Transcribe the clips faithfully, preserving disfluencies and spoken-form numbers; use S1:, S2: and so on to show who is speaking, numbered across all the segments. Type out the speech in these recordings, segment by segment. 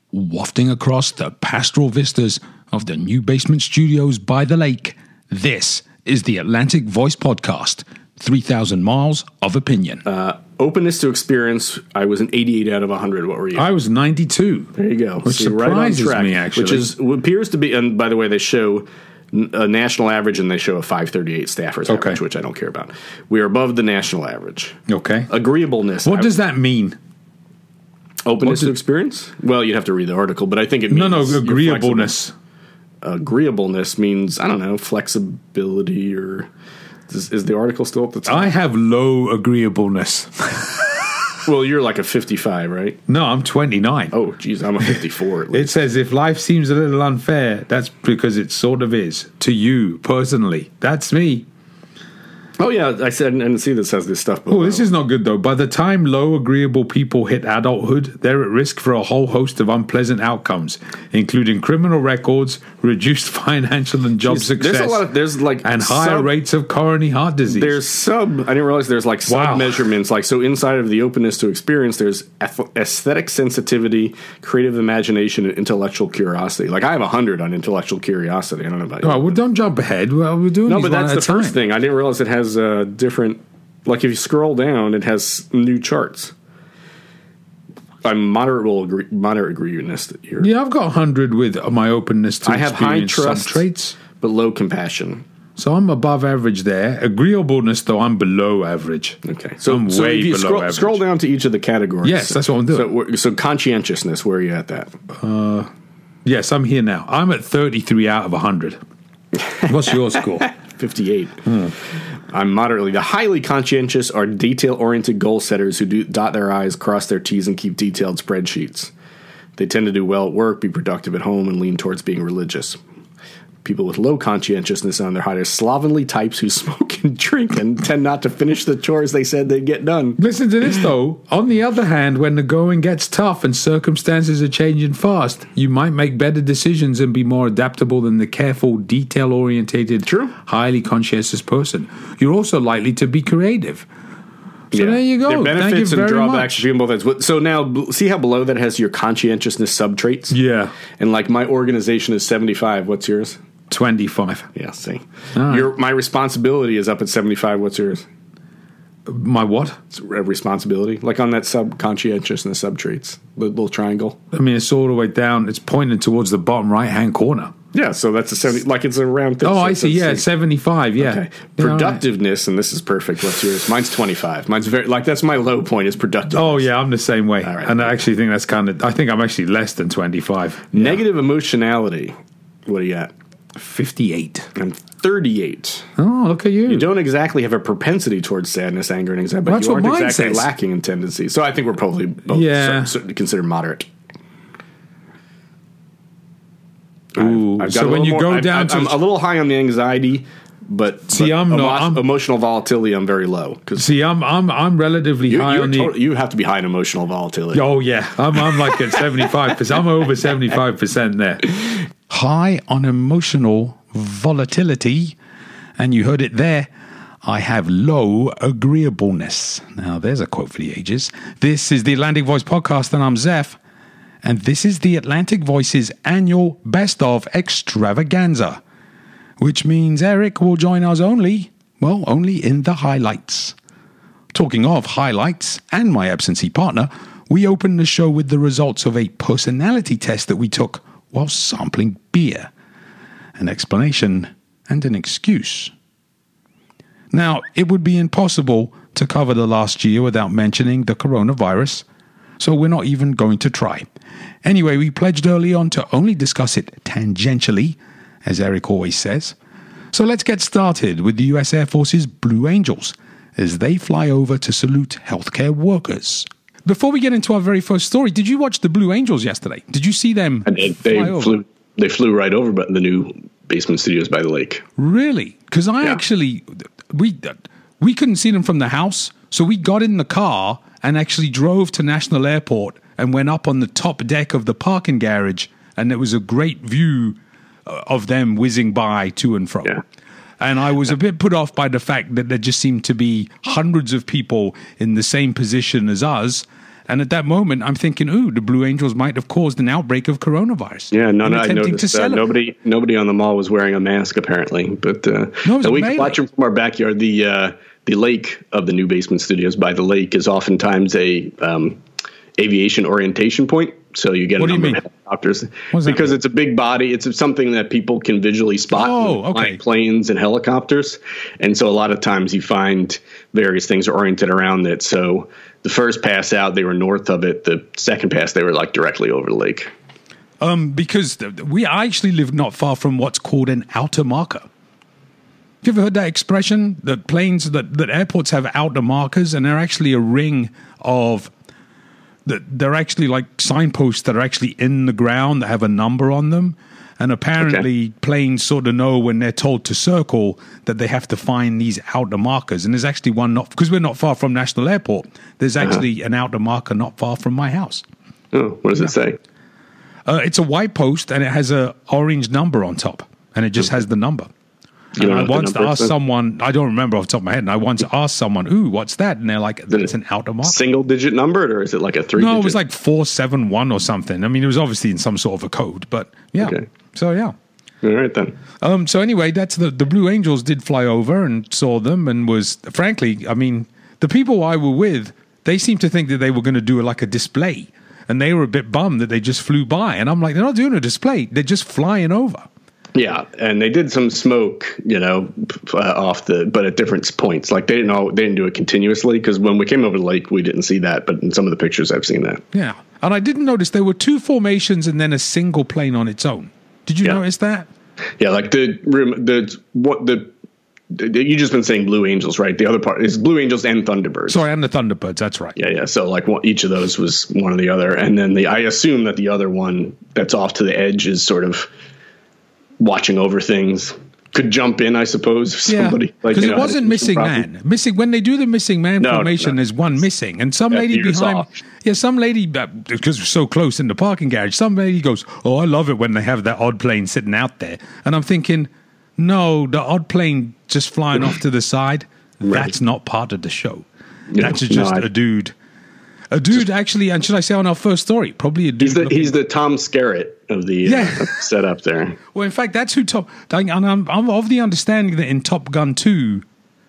S1: wafting across the pastoral vistas of the new basement studios by the lake. This is the Atlantic Voice Podcast, three thousand miles of opinion.
S2: Uh, openness to experience, I was an eighty-eight out of one hundred. What were you?
S1: I was ninety-two.
S2: There you go.
S1: Which
S2: See,
S1: surprises
S2: right on track,
S1: me, actually.
S2: Which is, appears to be, and by the way, they show a national average and they show a five thirty-eight staffers
S1: Okay.
S2: average, which I don't care about. We are above the national average.
S1: Okay.
S2: Agreeableness.
S1: What
S2: I-
S1: does that mean?
S2: Openness
S1: what
S2: to
S1: did-
S2: experience? Well, you'd have to read the article, but I think it means
S1: No, no,
S2: you're
S1: agreeableness.
S2: flexible. Agreeableness means, I don't know, flexibility or... Is, is the article still up the top?
S1: I have low agreeableness.
S2: Well, you're like a fifty-five, right?
S1: No, I'm twenty-nine.
S2: Oh, geez, I'm a fifty-four at least.
S1: It says if life seems a little unfair, that's because it sort of is. To you, personally. That's me.
S2: Oh, yeah, I said, and see this has this stuff.
S1: Oh, this is not good, though. By the time low agreeable people hit adulthood, they're at risk for a whole host of unpleasant outcomes, including criminal records, reduced financial and job
S2: Jeez,
S1: success,
S2: There's a lot of, there's like
S1: and higher
S2: sub,
S1: rates of coronary heart disease.
S2: There's sub, I didn't realize there's like sub
S1: Wow.
S2: measurements. Like, so inside of the openness to experience, there's ath- aesthetic sensitivity, creative imagination, and intellectual curiosity. Like, I have one hundred on intellectual curiosity. I don't know about you.
S1: Oh, well, don't jump ahead. Well, we're doing
S2: No,
S1: these
S2: but
S1: one
S2: that's
S1: at
S2: the
S1: a time.
S2: first thing. I didn't realize it has uh, different. Like if you scroll down, it has new charts. I'm moderate agree, moderate agreeableness here.
S1: Yeah, I've got one hundred with my openness to
S2: I have high
S1: experience some
S2: trust,
S1: traits.
S2: but low compassion.
S1: So I'm above average there. Agreeableness, though, I'm below average.
S2: Okay, so,
S1: I'm
S2: so
S1: way
S2: if you
S1: below
S2: scroll,
S1: average.
S2: scroll down to each of the categories.
S1: Yes, that's what I'm doing.
S2: So, we're- so conscientiousness, where are you at that?
S1: Yes, I'm here now. I'm at thirty-three out of one hundred. What's your score?
S2: fifty-eight. I'm moderately. The highly conscientious are detail-oriented goal setters who do dot their I's, cross their T's, and keep detailed spreadsheets. They tend to do well at work, be productive at home, and lean towards being religious. People with low conscientiousness on their high are slovenly types who smoke and drink and tend not to finish the chores they said they'd get done.
S1: Listen to this, though. On the other hand, when the going gets tough and circumstances are changing fast, you might make better decisions and be more adaptable than the careful, detail-orientated,
S2: True.
S1: highly conscientious person. You're also likely to be creative. So
S2: Yeah.
S1: there you go.
S2: Their
S1: Thank
S2: benefits
S1: you
S2: and
S1: very
S2: drawbacks
S1: much.
S2: between both ends. So now, bl- see how below that has your conscientiousness sub-traits?
S1: Yeah,
S2: And like my organization is seventy-five. What's yours?
S1: twenty-five.
S2: Yeah, see.
S1: All right.
S2: Your my responsibility is up at seventy-five. What's yours?
S1: My what?
S2: It's a responsibility. Like on that sub conscientiousness sub traits, the little triangle.
S1: I mean, it's all the way down. It's pointing towards the bottom right-hand corner.
S2: Yeah, so that's a seventy. Like it's around. This,
S1: Oh,
S2: so
S1: I see.
S2: let's
S1: Yeah, seventy-five. Yeah.
S2: Okay.
S1: Yeah, all right.
S2: Productiveness, and this is perfect. What's yours? Mine's twenty-five. Mine's very like that's my low point is productive.
S1: Oh, yeah, I'm the same way.
S2: All right.
S1: And I actually think that's kind of, I think I'm actually less than twenty-five.
S2: Negative emotionality. What are you at?
S1: fifty-eight.
S2: I'm thirty-eight.
S1: Oh, look at you.
S2: You don't exactly have a propensity towards sadness, anger, and anxiety, but
S1: That's
S2: you
S1: what
S2: aren't
S1: mine
S2: exactly
S1: says.
S2: lacking in tendency. So I think we're probably both
S1: Yeah.
S2: cer- certainly considered moderate.
S1: Ooh,
S2: I've got
S1: so
S2: a
S1: when
S2: little
S1: you
S2: more-
S1: go
S2: I-
S1: down
S2: I,
S1: to
S2: I'm a little high on the anxiety, but
S1: See,
S2: but
S1: I'm not- I'm-
S2: emotional volatility. I'm very low because
S1: see, I'm I'm I'm relatively
S2: you,
S1: high
S2: you're
S1: on the.
S2: tot- you have to be high in emotional volatility.
S1: Oh yeah, I'm I'm like at seventy-five percent. I'm over seventy-five percent there. High on emotional volatility, and you heard it there. I have low agreeableness. Now, there's a quote for the ages. This is the Atlantic Voice Podcast, and I'm Zeph. And this is the Atlantic Voice's annual Best of Extravaganza, which means Eric will join us only, well, only in the highlights. Talking of highlights and my absentee partner, we open the show with the results of a personality test that we took while sampling beer. An explanation and an excuse. Now, it would be impossible to cover the last year without mentioning the coronavirus, so we're not even going to try. Anyway, we pledged early on to only discuss it tangentially, as Eric always says. So let's get started with the U S Air Force's Blue Angels, as they fly over to salute healthcare workers. Before we get into our very first story, did you watch the Blue Angels yesterday? Did you see them
S2: And they, they
S1: fly over?
S2: flew. They flew right over, but the new basement studios by the lake.
S1: Really? Because I
S2: Yeah.
S1: actually, we we couldn't see them from the house, so we got in the car and actually drove to National Airport and went up on the top deck of the parking garage, and there was a great view uh, of them whizzing by to and fro.
S2: Yeah.
S1: And I was a bit put off by the fact that there just seemed to be hundreds of people in the same position as us, And at that moment, I'm thinking, ooh, the Blue Angels might have caused an outbreak of coronavirus.
S2: Yeah, no, no, I noticed uh, nobody nobody on the mall was wearing a mask, apparently. But uh,
S1: no,
S2: we can watch them from our backyard. The uh, the lake of the new Basement Studios by the lake is oftentimes a um, aviation orientation point. So you get
S1: what
S2: a
S1: number
S2: of helicopters. Because
S1: mean?
S2: It's a big body. It's something that people can visually spot
S1: oh, okay.
S2: planes and helicopters. And so a lot of times you find various things are oriented around it. So the first pass out, they were north of it. The second pass, they were like directly over the lake.
S1: Um, because we actually live not far from what's called an outer marker. Have you ever heard that expression? That planes, that, that airports have outer markers, and they're actually a ring of... that they're actually like signposts that are actually in the ground that have a number on them. And apparently okay. planes sort of know when they're told to circle that they have to find these outer markers. And there's actually one not, because we're not far from National Airport, there's actually uh-huh. an outer marker not far from my house.
S2: Oh, what does yeah. it say?
S1: Uh, it's a white post and it has a orange number on top, and it just okay. has the number.
S2: You
S1: and I once asked someone, I don't remember off the top of my head, and I once asked someone, ooh, what's that? And they're like, that's an outer marker.
S2: Single digit number, or is it like a three
S1: No,
S2: digit?
S1: it was like four seven one or something. I mean, it was obviously in some sort of a code, but yeah.
S2: Okay.
S1: So, yeah.
S2: All right, then.
S1: Um, so anyway, that's the, the Blue Angels did fly over and saw them, and was, frankly, I mean, the people I were with, they seemed to think that they were going to do like a display, and they were a bit bummed that they just flew by. And I'm like, they're not doing a display. They're just flying over.
S2: Yeah, and they did some smoke, you know, uh, off the, but at different points. Like they didn't all, they didn't do it continuously, because when we came over the lake, we didn't see that. But in some of the pictures, I've seen that.
S1: Yeah, and I didn't notice there were two formations and then a single plane on its own. Did you yeah. notice that?
S2: Yeah, like the the what the. You just been saying Blue Angels, right? The other part is Blue Angels and Thunderbirds.
S1: Sorry, and the Thunderbirds. That's right.
S2: Yeah, yeah. So like one, each of those was one or the other, and then the I assume that the other one that's off to the edge is sort of watching over things. Could jump in, I suppose. If somebody,
S1: yeah, because like, it wasn't missing man. Missing when they do the missing man no, formation, no. there's one missing, and some yeah, lady behind. Off. Yeah, some lady because we're so close in the parking garage. Some lady goes, "Oh, I love it when they have that odd plane sitting out there," and I'm thinking, no, the odd plane just flying off to the side. Right. That's not part of the show. No, that's just no, I, a dude. A dude, just, actually, and should I say on our first story, probably a dude.
S2: He's the, he's the Tom Skerritt of the yeah. uh, setup there.
S1: Well, in fact, that's who Tom. And I'm, I'm of the understanding that in Top Gun two,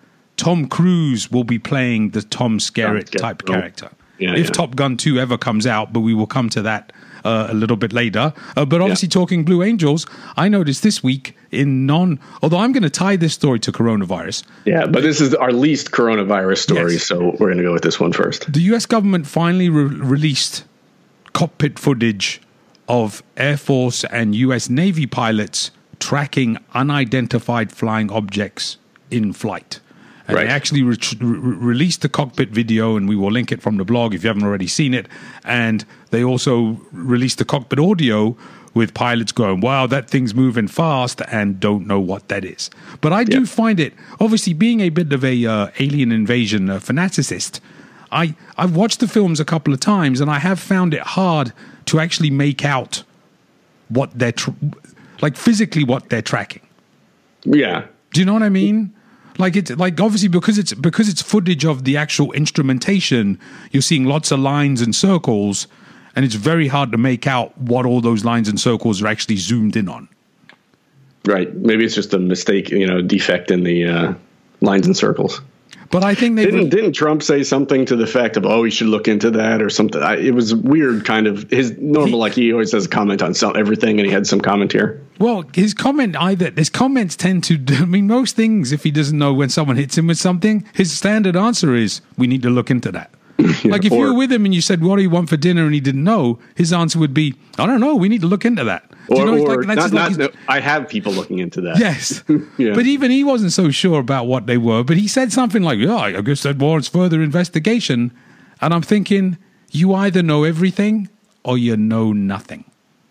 S1: Tom Cruise will be playing the Tom Skerritt Tom type oh. character. Yeah, if yeah. Top Gun two ever comes out, but we will come to that uh, a little bit later. Uh, but obviously, yeah. talking Blue Angels, I noticed this week in non. Although I'm going to tie this story to coronavirus.
S2: Yeah, but this is our least coronavirus story, yes. so we're going to go with this one first.
S1: The U S government finally re- released cockpit footage of Air Force and U S Navy pilots tracking unidentified flying objects in flight. And right. they actually re- re- released the cockpit video, and we will link it from the blog if you haven't already seen it. And they also released the cockpit audio with pilots going, wow, that thing's moving fast, and don't know what that is. But I do yep. find it, obviously being a bit of a uh, alien invasion uh, fanaticist, I, I've watched the films a couple of times, and I have found it hard to actually make out what they're, tr- like physically what they're tracking.
S2: Yeah.
S1: Do you know what I mean? Like it's like obviously because it's because it's footage of the actual instrumentation, you're seeing lots of lines and circles, and it's very hard to make out what all those lines and circles are actually zoomed in on.
S2: Right. Maybe it's just a mistake, you know, defect in the uh, lines and circles.
S1: But I think they
S2: didn't. Didn't Trump say something to the effect of, "Oh, we should look into that" or something? I, it was weird, kind of his normal. He, like he always does a comment on some, everything, and he had some comment here.
S1: Well, his comment either his comments tend to. I mean, most things. If he doesn't know when someone hits him with something, his standard answer is, "We need to look into that." Yeah, like if or, you were with him and you said, "What do you want for dinner?" and he didn't know, his answer would be, "I don't know. We need to look into that." Do
S2: or,
S1: you know,
S2: or
S1: like, that's
S2: not,
S1: like
S2: not, I have people looking into that.
S1: Yes,
S2: yeah.
S1: But even he wasn't so sure about what they were. But he said something like, "Yeah, I guess that warrants further investigation." And I'm thinking, you either know everything or you know nothing.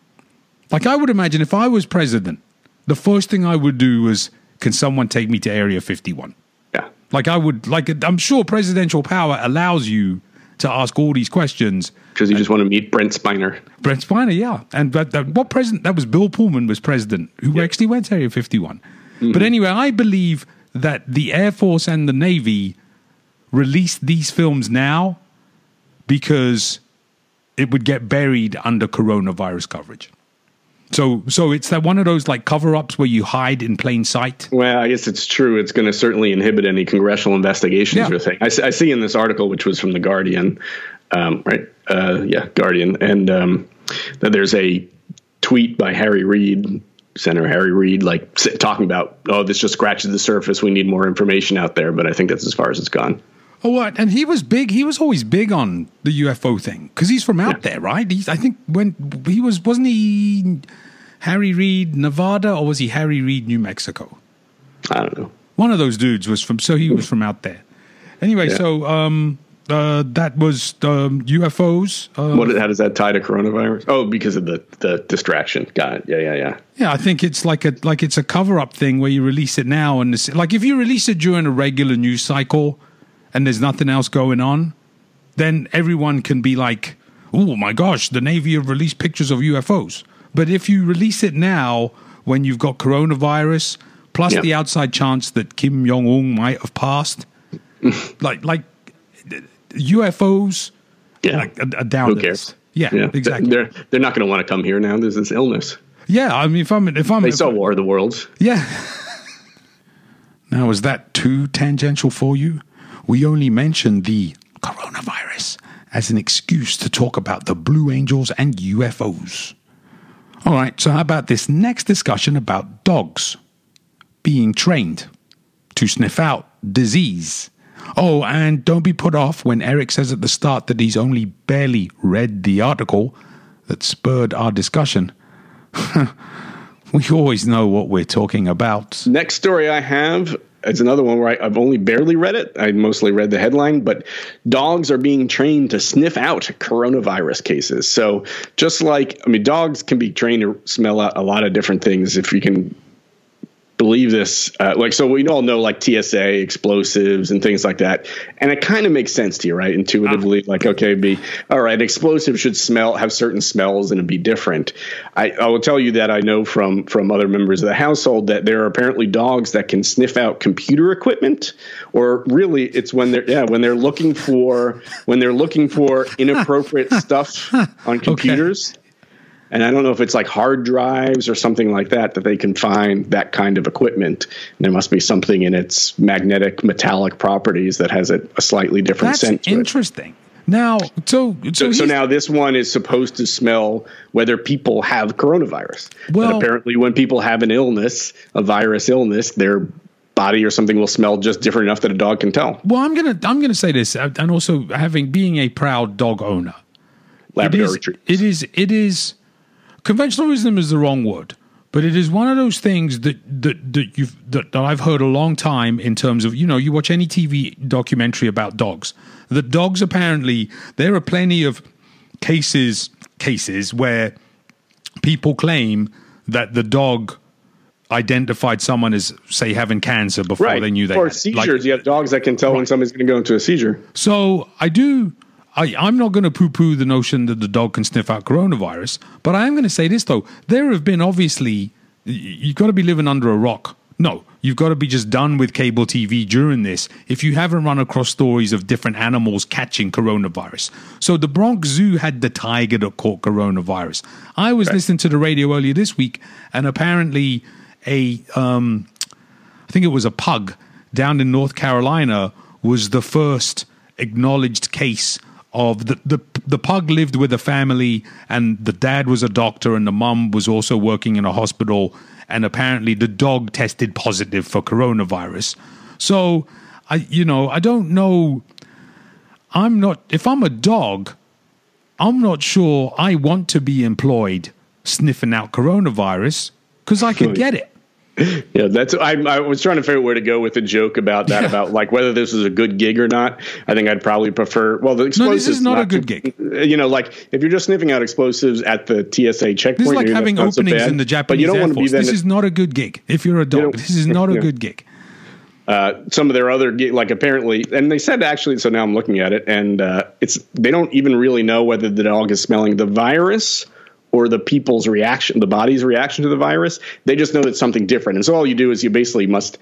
S1: Like I would imagine if I was president, the first thing I would do was, can someone take me to Area fifty-one?
S2: Yeah. Like
S1: I would, like I'm sure presidential power allows you to ask all these questions.
S2: Because you just want to meet Brent Spiner.
S1: Brent Spiner, yeah. And but that, what president, that was Bill Pullman was president, who yeah. actually went to Area fifty-one. Mm-hmm. But anyway, I believe that the Air Force and the Navy released these films now because it would get buried under coronavirus coverage. So so it's that one of those like cover-ups where you hide in plain sight.
S2: Well, I guess it's true. It's going to certainly inhibit any congressional investigations yeah. or thing. I, I see in this article, which was from The Guardian, um, right? Uh, yeah, Guardian. And um, that there's a tweet by Harry Reid, Senator Harry Reid, like talking about, oh, this just scratches the surface. We need more information out there. But I think that's as far as it's gone.
S1: Oh, what? And he was big. He was always big on the U F O thing because he's from out yeah. there, right? He's, I think when he was, wasn't he Harry Reid, Nevada, or was he Harry Reid, New Mexico?
S2: I don't know.
S1: One of those dudes was from, so he was from out there. Anyway, yeah. so um, uh, that was um, U F Os. Uh,
S2: what? How does that tie to coronavirus? Oh, because of the, the distraction. Got it. Yeah, yeah, yeah.
S1: Yeah, I think it's like a like it's a cover up thing where you release it now, and this, like if you release it during a regular news cycle. And there's nothing else going on, then everyone can be like, oh my gosh, the Navy have released pictures of U F Os. But if you release it now when you've got coronavirus, plus yep. the outside chance that Kim Jong-un might have passed, like like U F Os
S2: yeah.
S1: like, are, are down
S2: Who
S1: to
S2: cares?
S1: this. Yeah, yeah, exactly.
S2: They're, they're not going to want to come here now. There's this illness.
S1: Yeah, I mean, if I'm... if I'm
S2: They
S1: if
S2: saw
S1: I'm,
S2: War of the Worlds.
S1: Yeah. Now, is that too tangential for you? We only mentioned the coronavirus as an excuse to talk about the Blue Angels and U F Os. All right, so how about this next discussion about dogs being trained to sniff out disease? Oh, and don't be put off when Eric says at the start that he's only barely read the article that spurred our discussion. We always know what we're talking about.
S2: Next story I have... It's another one where I, I've only barely read it. I mostly read the headline, but dogs are being trained to sniff out coronavirus cases. So just like, I mean, dogs can be trained to smell out a lot of different things if you can believe this. Uh, like, so we all know like T S A, explosives and things like that. And it kind of makes sense to you, right? Intuitively, like, okay, be all right. Explosives should smell, have certain smells and it'd be different. I, I will tell you that I know from, from other members of the household that there are apparently dogs that can sniff out computer equipment, or really it's when they're, yeah, when they're looking for, when they're looking for inappropriate stuff on computers. Okay. And I don't know if it's like hard drives or something like that, that they can find that kind of equipment. And there must be something in its magnetic metallic properties that has a, a slightly different
S1: That's
S2: scent to
S1: interesting. It. Now, so so,
S2: so, so now this one is supposed to smell whether people have coronavirus. Well, but apparently when people have an illness, a virus illness, their body or something will smell just different enough that a dog can tell.
S1: Well, I'm gonna I'm gonna say this, and also having being a proud dog owner,
S2: Labrador
S1: it is,
S2: retrievers.
S1: It is it is. Conventional wisdom is the wrong word, but it is one of those things that that that you've that, that I've heard a long time in terms of, you know, you watch any T V documentary about dogs. That dogs apparently, there are plenty of cases cases where people claim that the dog identified someone as, say, having cancer before
S2: right.
S1: they knew they
S2: or
S1: had
S2: seizures.
S1: Like,
S2: you have dogs that can tell right. when somebody's going to go into a seizure.
S1: So I do. I, I'm not going to poo-poo the notion that the dog can sniff out coronavirus, but I am going to say this, though. There have been, obviously, you've got to be living under a rock. No, you've got to be just done with cable T V during this if you haven't run across stories of different animals catching coronavirus. So the Bronx Zoo had the tiger that caught coronavirus. I was right. listening to the radio earlier this week, and apparently a, um, I think it was a pug down in North Carolina was the first acknowledged case of the, the the pug lived with a family, and the dad was a doctor and the mum was also working in a hospital, and apparently the dog tested positive for coronavirus. So I you know I don't know I'm not if I'm a dog, I'm not sure I want to be employed sniffing out coronavirus because I could get it.
S2: Yeah, that's. I, I was trying to figure out where to go with the joke about that, yeah. about like whether this is a good gig or not. I think I'd probably prefer. Well, the explosives.
S1: No, this is not, not a good
S2: to,
S1: gig.
S2: You know, like if you're just sniffing out explosives at the T S A checkpoint,
S1: this is like having openings
S2: so bad,
S1: in the Japanese
S2: but you don't
S1: Air
S2: want to
S1: Force.
S2: be
S1: This is not a good gig. If you're a dog, you know, this is not a yeah. good gig.
S2: Uh, some of their other like apparently, and they said actually. So now I'm looking at it, and uh, it's they don't even really know whether the dog is smelling the virus or the people's reaction, the body's reaction to the virus. They just know that something different. And so all you do is you basically must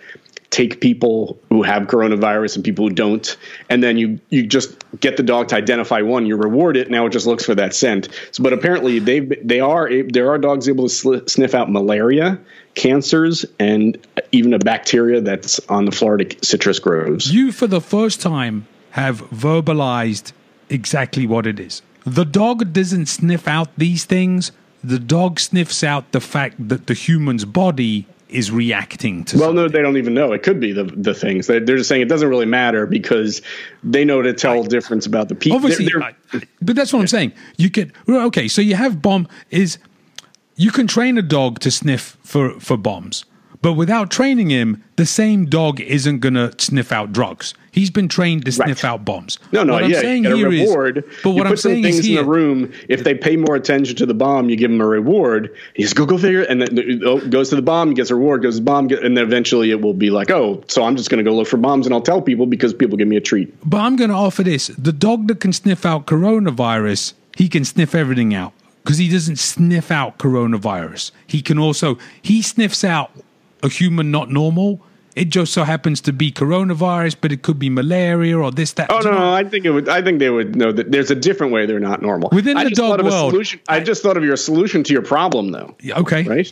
S2: take people who have coronavirus and people who don't, and then you you just get the dog to identify one. You reward it. Now it just looks for that scent. So, but apparently they they are there are dogs able to sl- sniff out malaria, cancers, and even a bacteria that's on the Florida citrus groves.
S1: You, for the first time, have verbalized exactly what it is. The dog doesn't sniff out these things. The dog sniffs out the fact that the human's body is reacting to
S2: well
S1: something.
S2: No, they don't even know. It could be the the things. They're, they're just saying it doesn't really matter because they know to tell right. difference about the people.
S1: Obviously, they're, they're, I, but that's what I'm saying. You can okay, so you have bomb is you can train a dog to sniff for, for bombs, but without training him, the same dog isn't going to sniff out drugs. He's been trained to sniff right. out bombs.
S2: No, no,
S1: what
S2: yeah,
S1: I'm saying
S2: you get a
S1: here
S2: reward.
S1: Is, but what
S2: you
S1: I'm
S2: put some
S1: saying
S2: things
S1: is
S2: in
S1: here,
S2: the room. If they pay more attention to the bomb, you give them a reward. He says, "Go, go figure." And then oh, goes to the bomb, gets a reward, goes to the bomb, and then eventually it will be like, "Oh, so I'm just going to go look for bombs and I'll tell people because people give me a treat."
S1: But I'm going to offer this: the dog that can sniff out coronavirus, he can sniff everything out because he doesn't sniff out coronavirus. He can also he sniffs out a human not normal. It just so happens to be coronavirus, but it could be malaria or this, that.
S2: Oh no, no, I think it would. I think they would know that there's a different way they're not normal.
S1: Within
S2: I
S1: the
S2: just
S1: dog
S2: thought of
S1: world,
S2: a solution. I, I just thought of your solution to your problem, though.
S1: Okay,
S2: right.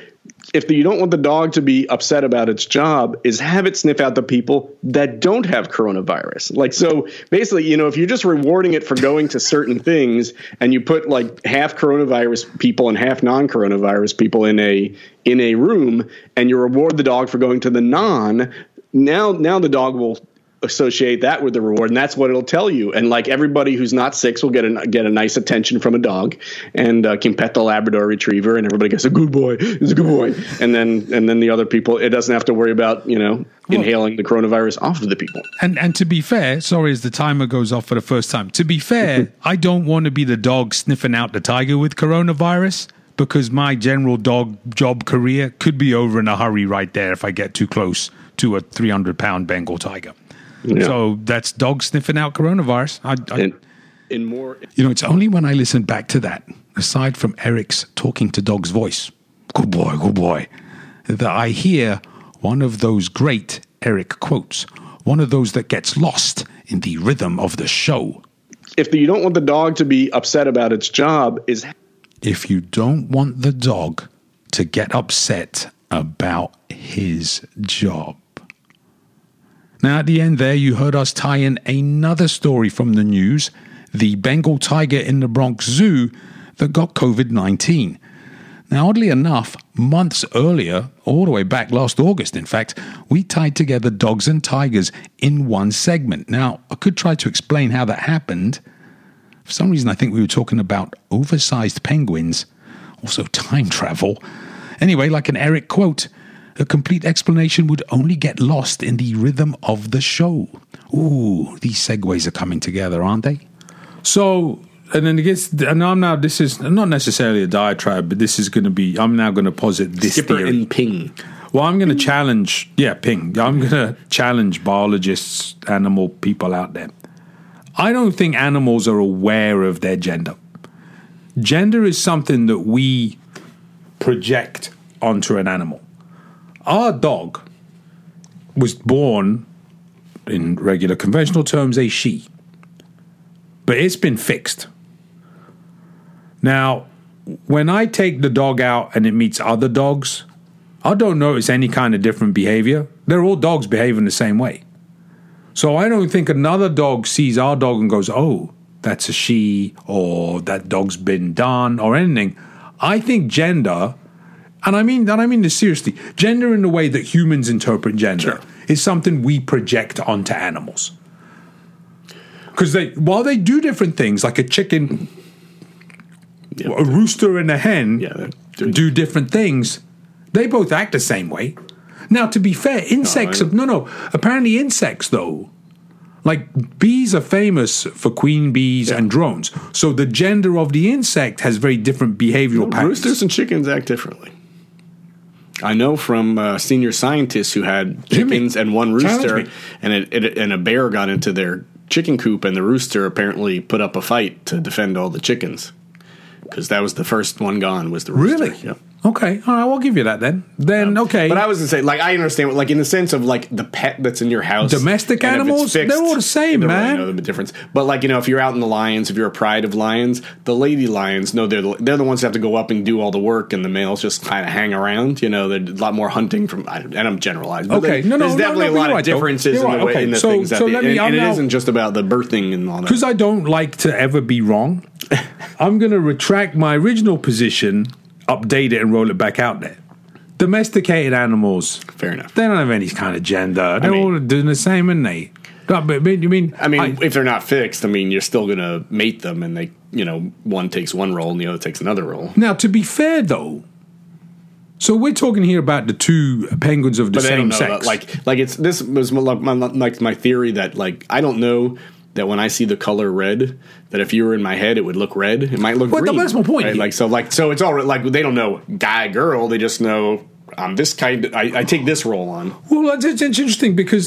S2: If the, you don't want the dog to be upset about its job, is have it sniff out the people that don't have coronavirus. Like, so basically, you know, if you're just rewarding it for going to certain things and you put like half coronavirus people and half non-coronavirus people in a in a room and you reward the dog for going to the non, now now the dog will associate that with the reward, and that's what it'll tell you. And like everybody who's not sick will get a get a nice attention from a dog, and uh, can pet the Labrador Retriever, and everybody gets a good boy, it's a good boy. And then and then the other people, it doesn't have to worry about you know well, inhaling the coronavirus off of the people.
S1: And and to be fair, sorry, as the timer goes off for the first time. To be fair, I don't want to be the dog sniffing out the tiger with coronavirus, because my general dog job career could be over in a hurry right there if I get too close to a three hundred pound Bengal tiger. Yeah. So that's dog sniffing out coronavirus. I, I,
S2: in, in more,
S1: you know, it's only when I listen back to that, aside from Eric's talking to dog's voice, good boy, good boy, that I hear one of those great Eric quotes, one of those that gets lost in the rhythm of the show.
S2: If the, you don't want the dog to be upset about its job, is
S1: if you don't want the dog to get upset about his job. Now, at the end there, you heard us tie in another story from the news, the Bengal tiger in the Bronx Zoo that got covid nineteen. Now, oddly enough, months earlier, all the way back last August, in fact, we tied together dogs and tigers in one segment. Now, I could try to explain how that happened. For some reason, I think we were talking about oversized penguins, also time travel. Anyway, like an Eric quote, a complete explanation would only get lost in the rhythm of the show. Ooh, these segues are coming together, aren't they? So, and then it gets, and I'm now, this is not necessarily a diatribe, but this is going to be, I'm now going to posit this
S2: Skipper
S1: theory.
S2: and Ping.
S1: Well, I'm going to challenge, yeah, Ping. I'm going to challenge biologists, animal people out there. I don't think animals are aware of their gender. Gender is something that we project onto an animal. Our dog was born, in regular conventional terms, a she. But it's been fixed. Now, when I take the dog out and it meets other dogs, I don't notice any kind of different behavior. They're all dogs behaving the same way. So I don't think another dog sees our dog and goes, oh, that's a she, or that dog's been done, or anything. I think gender... And I mean, and I mean this seriously. Gender in the way that humans interpret gender sure. is something we project onto animals. Because they, while they do different things, like a chicken, yeah, a rooster and a hen yeah, do different things, they both act the same way. Now, to be fair, insects, no, no, no. Apparently insects, though, like bees are famous for queen bees yeah. and drones. So the gender of the insect has very different behavioral no, patterns.
S2: Roosters and chickens act differently. I know from uh, senior scientists who had chickens and one rooster, and it, it, and a bear got into their chicken coop, and the rooster apparently put up a fight to defend all the chickens because that was the first one gone was the rooster.
S1: Really?
S2: Yep.
S1: Okay, all right, I'll give you that then. Then, um, okay.
S2: But I was going to say, like, I understand, like, in the sense of, like, the pet that's in your house.
S1: Domestic animals, fixed, they're all the same, man. I
S2: don't really know the difference. But, like, you know, if you're out in the lions, if you're a pride of lions, the lady lions, no, they're the, they're the ones that have to go up and do all the work, and the males just kind of hang around. You know, there's a lot more hunting from, and I'm generalizing. But
S1: okay,
S2: they,
S1: no, no,
S2: there's definitely
S1: no, no,
S2: a lot of
S1: right,
S2: differences in
S1: right,
S2: the, way,
S1: okay.
S2: in the
S1: so,
S2: things that
S1: so
S2: they,
S1: let me,
S2: and, and
S1: now,
S2: it isn't just about the birthing and all that.
S1: Because I don't like to ever be wrong, I'm going to retract my original position, update it, and roll it back out there. Domesticated animals.
S2: Fair enough.
S1: They don't have any kind of gender. They're
S2: I mean,
S1: all doing the same, aren't they? But, but, you mean,
S2: I mean,
S1: I,
S2: if they're not fixed, I mean, you're still going to mate them, and they, you know, one takes one role and the other takes another role.
S1: Now, to be fair, though, so we're talking here about the two penguins of the
S2: but
S1: same
S2: sex.
S1: sex.
S2: Like, like it's this was my, my, like my theory that, like, I don't know that when I see the color red, that if you were in my head, it would look red. It might look
S1: well,
S2: green.
S1: That's my point.
S2: Right? Like so, like so, it's all like they don't know guy girl. They just know I'm this kind. Of, I, I take this role on.
S1: Well, it's, it's interesting because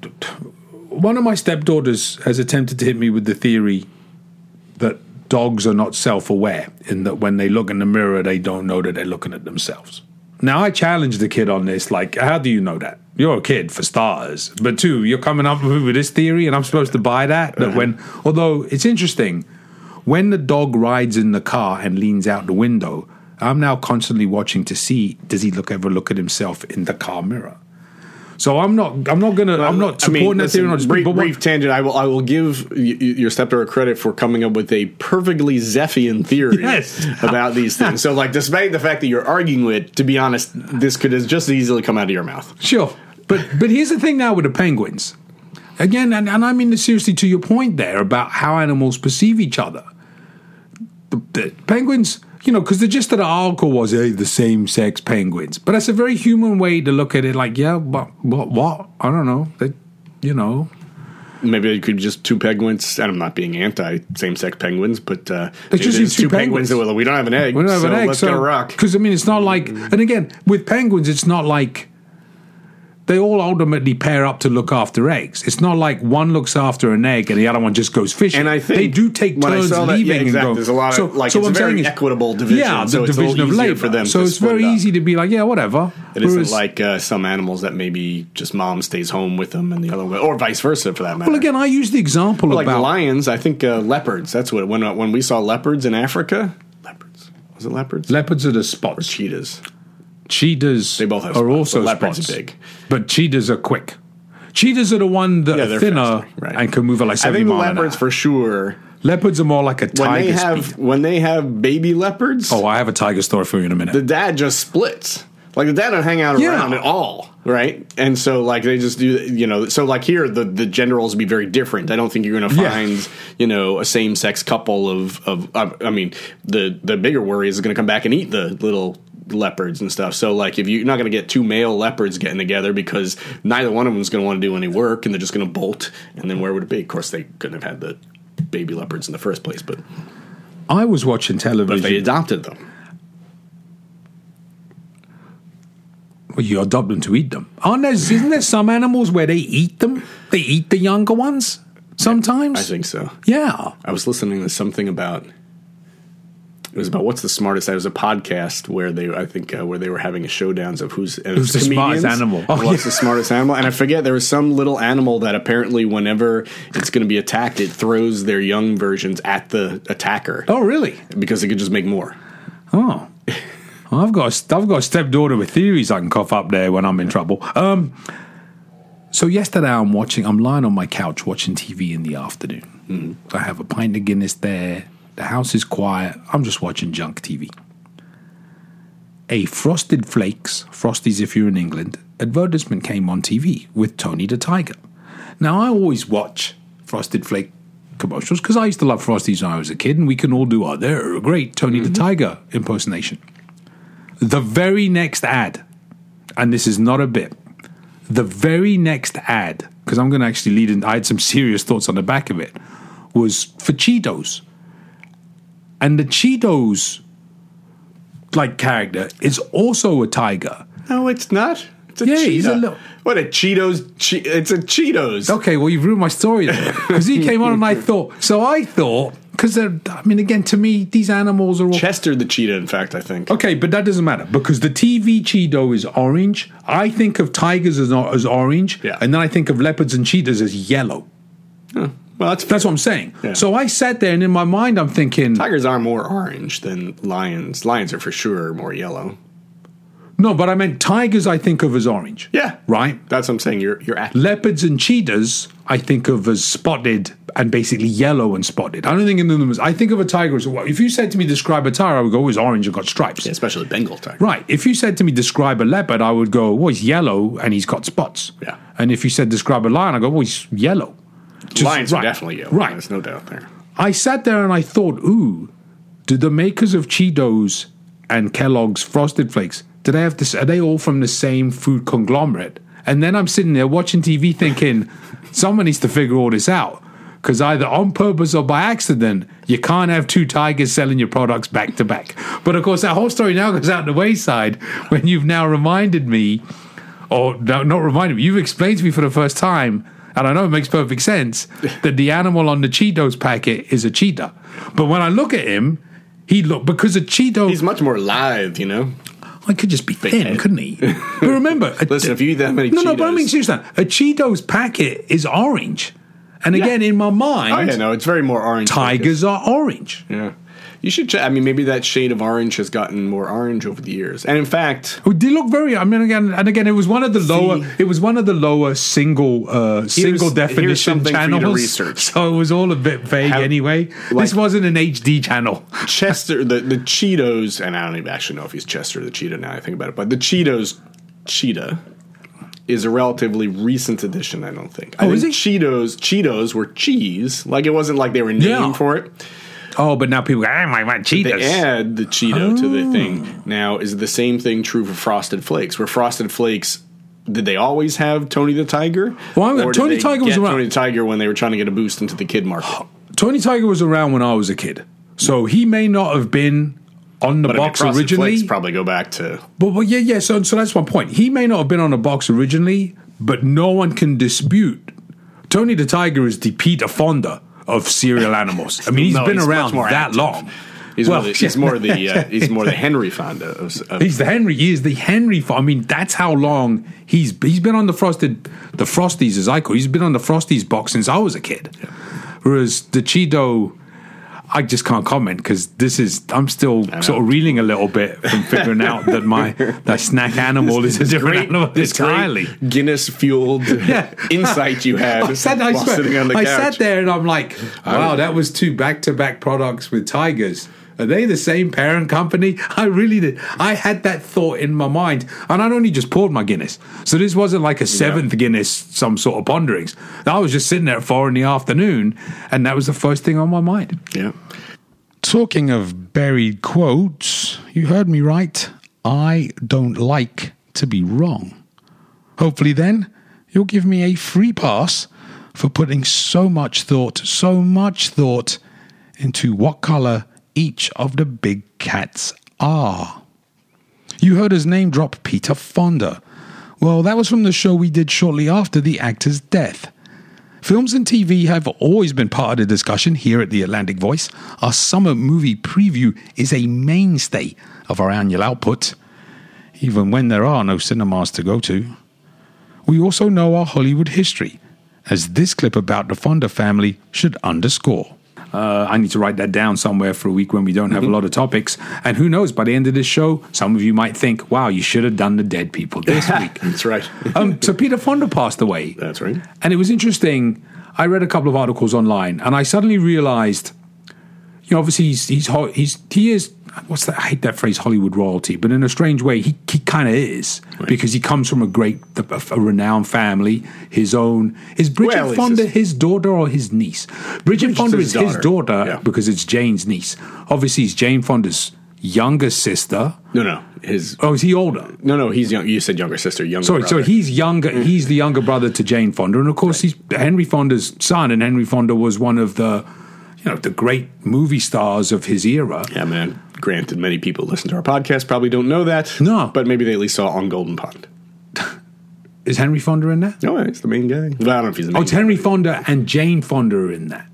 S1: one of my stepdaughters has attempted to hit me with the theory that dogs are not self-aware, in that when they look in the mirror, they don't know that they're looking at themselves. Now, I challenged the kid on this. Like, how do you know that? You're a kid, for starters. But two, you're coming up with this theory, and I'm supposed to buy that? That when, although it's interesting, when the dog rides in the car and leans out the window, I'm now constantly watching to see, does he look ever look at himself in the car mirror? So I'm not. I'm not gonna. Well, I'm not supporting I mean, that listen, theory. Not
S2: brief, brief tangent. I will. I will give y- your stepdaughter credit for coming up with a perfectly Zephian theory yes. about these things. So, like, despite the fact that you're arguing with, to be honest, this could have just as easily come out of your mouth.
S1: Sure, but but here's the thing now with the penguins. Again, and, and I mean this seriously to your point there about how animals perceive each other. The, the penguins. You know, because the gist of the article was, hey, the same-sex penguins. But that's a very human way to look at it. Like, yeah, but what? What? I don't know. They, you know.
S2: Maybe it could just two penguins, and I'm not being anti same-sex penguins, but uh,
S1: it's just
S2: two,
S1: two penguins.
S2: penguins that, well, we don't have an egg,
S1: we don't have
S2: so
S1: an egg,
S2: let's
S1: so,
S2: get a rock.
S1: Because, I mean, it's not like... And again, with penguins, it's not like... They all ultimately pair up to look after eggs. It's not like one looks after an egg and the other one just goes fishing.
S2: And I think
S1: they do take turns
S2: that,
S1: leaving
S2: yeah, exactly.
S1: and go.
S2: There's a lot of
S1: so,
S2: like
S1: so
S2: it's
S1: a very
S2: is, equitable division.
S1: Yeah, the
S2: so it's
S1: division of labor
S2: for them.
S1: So
S2: to
S1: it's very
S2: it
S1: easy to be like, yeah, whatever.
S2: It Whereas, isn't like uh, some animals that maybe just mom stays home with them and the other way, or vice versa for that matter.
S1: Well, again, I use the example
S2: well,
S1: about
S2: like lions. I think uh, leopards. That's what when uh, when we saw leopards in Africa. Leopards was it leopards?
S1: Leopards are the spots.
S2: Or cheetahs.
S1: Cheetahs
S2: they both have
S1: are
S2: spots,
S1: also
S2: leopards
S1: spots.
S2: Are big,
S1: but cheetahs are quick. Cheetahs are the one that yeah, are thinner
S2: right.
S1: and can move at like seventy miles an hour.
S2: I think the leopards for sure.
S1: Leopards are more like a tiger
S2: when they have,
S1: speed.
S2: When they have baby leopards...
S1: Oh, I have a tiger story for you in a minute.
S2: The dad just splits. Like, the dad don't hang out
S1: yeah.
S2: around at all, right? And so, like, they just do, you know... So, like, here, the, the gender roles would be very different. I don't think you're going to find, yeah. you know, a same-sex couple of... of uh, I mean, the, the bigger worry is going to come back and eat the little... leopards and stuff. So, like, if you're not going to get two male leopards getting together because neither one of them is going to want to do any work and they're just going to bolt, and then where would it be? Of course, they couldn't have had the baby leopards in the first place, but
S1: I was watching television.
S2: But they adopted them.
S1: Well, you adopt them to eat them. Aren't there, isn't there some animals where they eat them? They eat the younger ones sometimes?
S2: I think so.
S1: Yeah.
S2: I was listening to something about It was about what's the smartest. It was a podcast where they, I think, uh, where they were having a showdowns of who's, and
S1: who's the smartest animal.
S2: Oh, what's yeah. the smartest animal? And I forget there was some little animal that apparently, whenever it's going to be attacked, it throws their young versions at the attacker.
S1: Oh, really?
S2: Because it could just make more.
S1: Oh, well, I've got a, I've got a stepdaughter with theories I can cough up there when I'm in trouble. Um, so yesterday I'm watching. I'm lying on my couch watching T V in the afternoon. Mm-hmm. I have a pint of Guinness there. The house is quiet. I'm just watching junk T V. A Frosted Flakes, Frosties if you're in England, advertisement came on T V with Tony the Tiger. Now, I always watch Frosted Flake commercials because I used to love Frosties when I was a kid, and we can all do our, they're a great Tony mm-hmm. the Tiger impersonation. The very next ad, and this is not a bit, the very next ad, because I'm going to actually lead in, I had some serious thoughts on the back of it, was for Cheetos. And the Cheetos, like, character is also a tiger.
S2: No, it's not. It's a
S1: yeah,
S2: cheetah.
S1: He's a little...
S2: What a Cheetos? Che- it's a Cheetos.
S1: Okay, well, you've ruined my story there. Because he came on and I thought... So I thought because they're, I mean, again, to me, these animals are all...
S2: Chester the cheetah, in fact, I think.
S1: Okay, but that doesn't matter, because the T V Cheeto is orange. I think of tigers as, as orange,
S2: yeah.
S1: and then I think of leopards and cheetahs as yellow.
S2: Huh. Well, that's
S1: that's what I'm saying.
S2: Yeah.
S1: So I sat there, and in my mind, I'm thinking...
S2: Tigers are more orange than lions. Lions are for sure more yellow.
S1: No, but I meant tigers I think of as orange.
S2: Yeah.
S1: Right?
S2: That's what I'm saying. You're, you're at.
S1: Leopards and cheetahs I think of as spotted and basically yellow and spotted. I don't think of them as... I think of a tiger as... Well, if you said to me, describe a tiger, I would go, oh, it's orange and got stripes.
S2: Yeah, especially Bengal tiger.
S1: Right. If you said to me, describe a leopard, I would go, well, he's yellow and he's got spots.
S2: Yeah.
S1: And if you said, describe a lion, I go, well, he's yellow.
S2: Just, Lions right. are definitely yellow.
S1: Right.
S2: There's no doubt there.
S1: I sat there and I thought, ooh, do the makers of Cheetos and Kellogg's Frosted Flakes, do they have this? Are they all from the same food conglomerate? And then I'm sitting there watching T V thinking, someone needs to figure all this out. Because either on purpose or by accident, you can't have two tigers selling your products back to back. But of course, that whole story now goes out the wayside when you've now reminded me, or no, not reminded me, you've explained to me for the first time, and I know it makes perfect sense, that the animal on the Cheetos packet is a cheetah. But when I look at him, he look because a Cheeto...
S2: He's much more lithe, you know?
S1: I could just be thin, head. couldn't he? But remember...
S2: Listen, a, if you eat that many
S1: no,
S2: Cheetos...
S1: No, but I mean, seriously, a Cheetos packet is orange. And again, yeah. in my mind...
S2: Oh, yeah, no, it's very more orange.
S1: Tigers focused. Are orange.
S2: Yeah. You should check. I mean, maybe that shade of orange has gotten more orange over the years. And in fact...
S1: Oh, they look very... I mean, again, and again, it was one of the see, lower... It was one of the lower single uh, single definition channels.
S2: Research.
S1: So it was all a bit vague How, anyway. Like, this wasn't an H D channel.
S2: Chester, the, the Cheetos... And I don't even actually know if he's Chester the cheetah now I think about it. But the Cheetos cheetah... is a relatively recent addition, I don't think. I
S1: oh,
S2: think
S1: is it?
S2: Cheetos, Cheetos were cheese. Like, it wasn't like they were named yeah. for it.
S1: Oh, but now people go, ah, I want Cheetos.
S2: They add the Cheeto oh. to the thing. Now, is the same thing true for Frosted Flakes? Where Frosted Flakes, did they always have Tony the Tiger?
S1: Well,
S2: or
S1: Tony
S2: did they
S1: Tiger was
S2: get
S1: around.
S2: Tony the Tiger when they were trying to get a boost into the kid market?
S1: Tony Tiger was around when I was a kid. So he may not have been... on the
S2: but
S1: box
S2: I mean,
S1: originally,
S2: Flakes probably go back to.
S1: But, but yeah, yeah. So, so that's my point. He may not have been on the box originally, but no one can dispute. Tony the Tiger is the Peter Fonda of cereal animals. I mean, he's
S2: no,
S1: been
S2: he's
S1: around that
S2: active.
S1: long.
S2: He's,
S1: well,
S2: more the, he's more the uh, he's more the Henry Fonda. Of, of
S1: he's the Henry. He is the Henry. I mean, that's how long he's he's been on the frosted, the Frosties as I call. He's been on the Frosties box since I was a kid. Yeah. Whereas the Cheeto, I just can't comment because this is I'm still sort of reeling a little bit from figuring out that my that snack animal is a different
S2: great,
S1: animal entirely.
S2: Guinness fueled yeah. insight you had
S1: I sat, I
S2: while
S1: swear,
S2: sitting on the
S1: I
S2: couch.
S1: sat there and I'm like, wow, that was two back to back products with tigers. Are they the same parent company? I really did. I had that thought in my mind. And I'd only just poured my Guinness. So this wasn't like a seventh yeah. Guinness, some sort of ponderings. I was just sitting there at four in the afternoon, and that was the first thing on my mind.
S2: Yeah.
S1: Talking of buried quotes, you heard me right. I don't like to be wrong. Hopefully then, you'll give me a free pass for putting so much thought, so much thought into what colour each of the big cats are. You heard his name drop Peter Fonda. Well, that was from the show we did shortly after the actor's death. Films and T V have always been part of the discussion here at the Atlantic Voice. Our summer movie preview is a mainstay of our annual output, even when there are no cinemas to go to. We also know our Hollywood history, as this clip about the Fonda family should underscore. Uh, I need to write that down somewhere for a week when we don't have mm-hmm. a lot of topics. And who knows, by the end of this show, some of you might think, wow, you should have done the dead people this week.
S2: That's right.
S1: um, so Peter Fonda passed away.
S2: That's right.
S1: And it was interesting. I read a couple of articles online, and I suddenly realized, you know, obviously he's, he's, he's he is, what's that? I hate that phrase, Hollywood royalty, but in a strange way, he, he kind of is, right. because he comes from a great, a, a renowned family, his own. Is Bridget well, Fonda his, his daughter or his niece? Bridget Fonda is his daughter, daughter yeah. because it's Jane's niece. Obviously, he's Jane Fonda's younger sister.
S2: No, no. His
S1: Oh, is he older?
S2: No, no, he's young. You said younger sister, younger
S1: Sorry,
S2: brother.
S1: so he's younger. He's the younger brother to Jane Fonda. And, of course, right. he's Henry Fonda's son, and Henry Fonda was one of the, you know, the great movie stars of his era.
S2: Yeah, man. Granted, many people listen to our podcast probably don't know that.
S1: No.
S2: But maybe they at least saw On Golden Pond.
S1: Is Henry Fonda in that?
S2: No, he's the main guy. Well, I don't know if he's the main
S1: guy. Oh, it's
S2: guy.
S1: Henry Fonda and Jane Fonda are in that.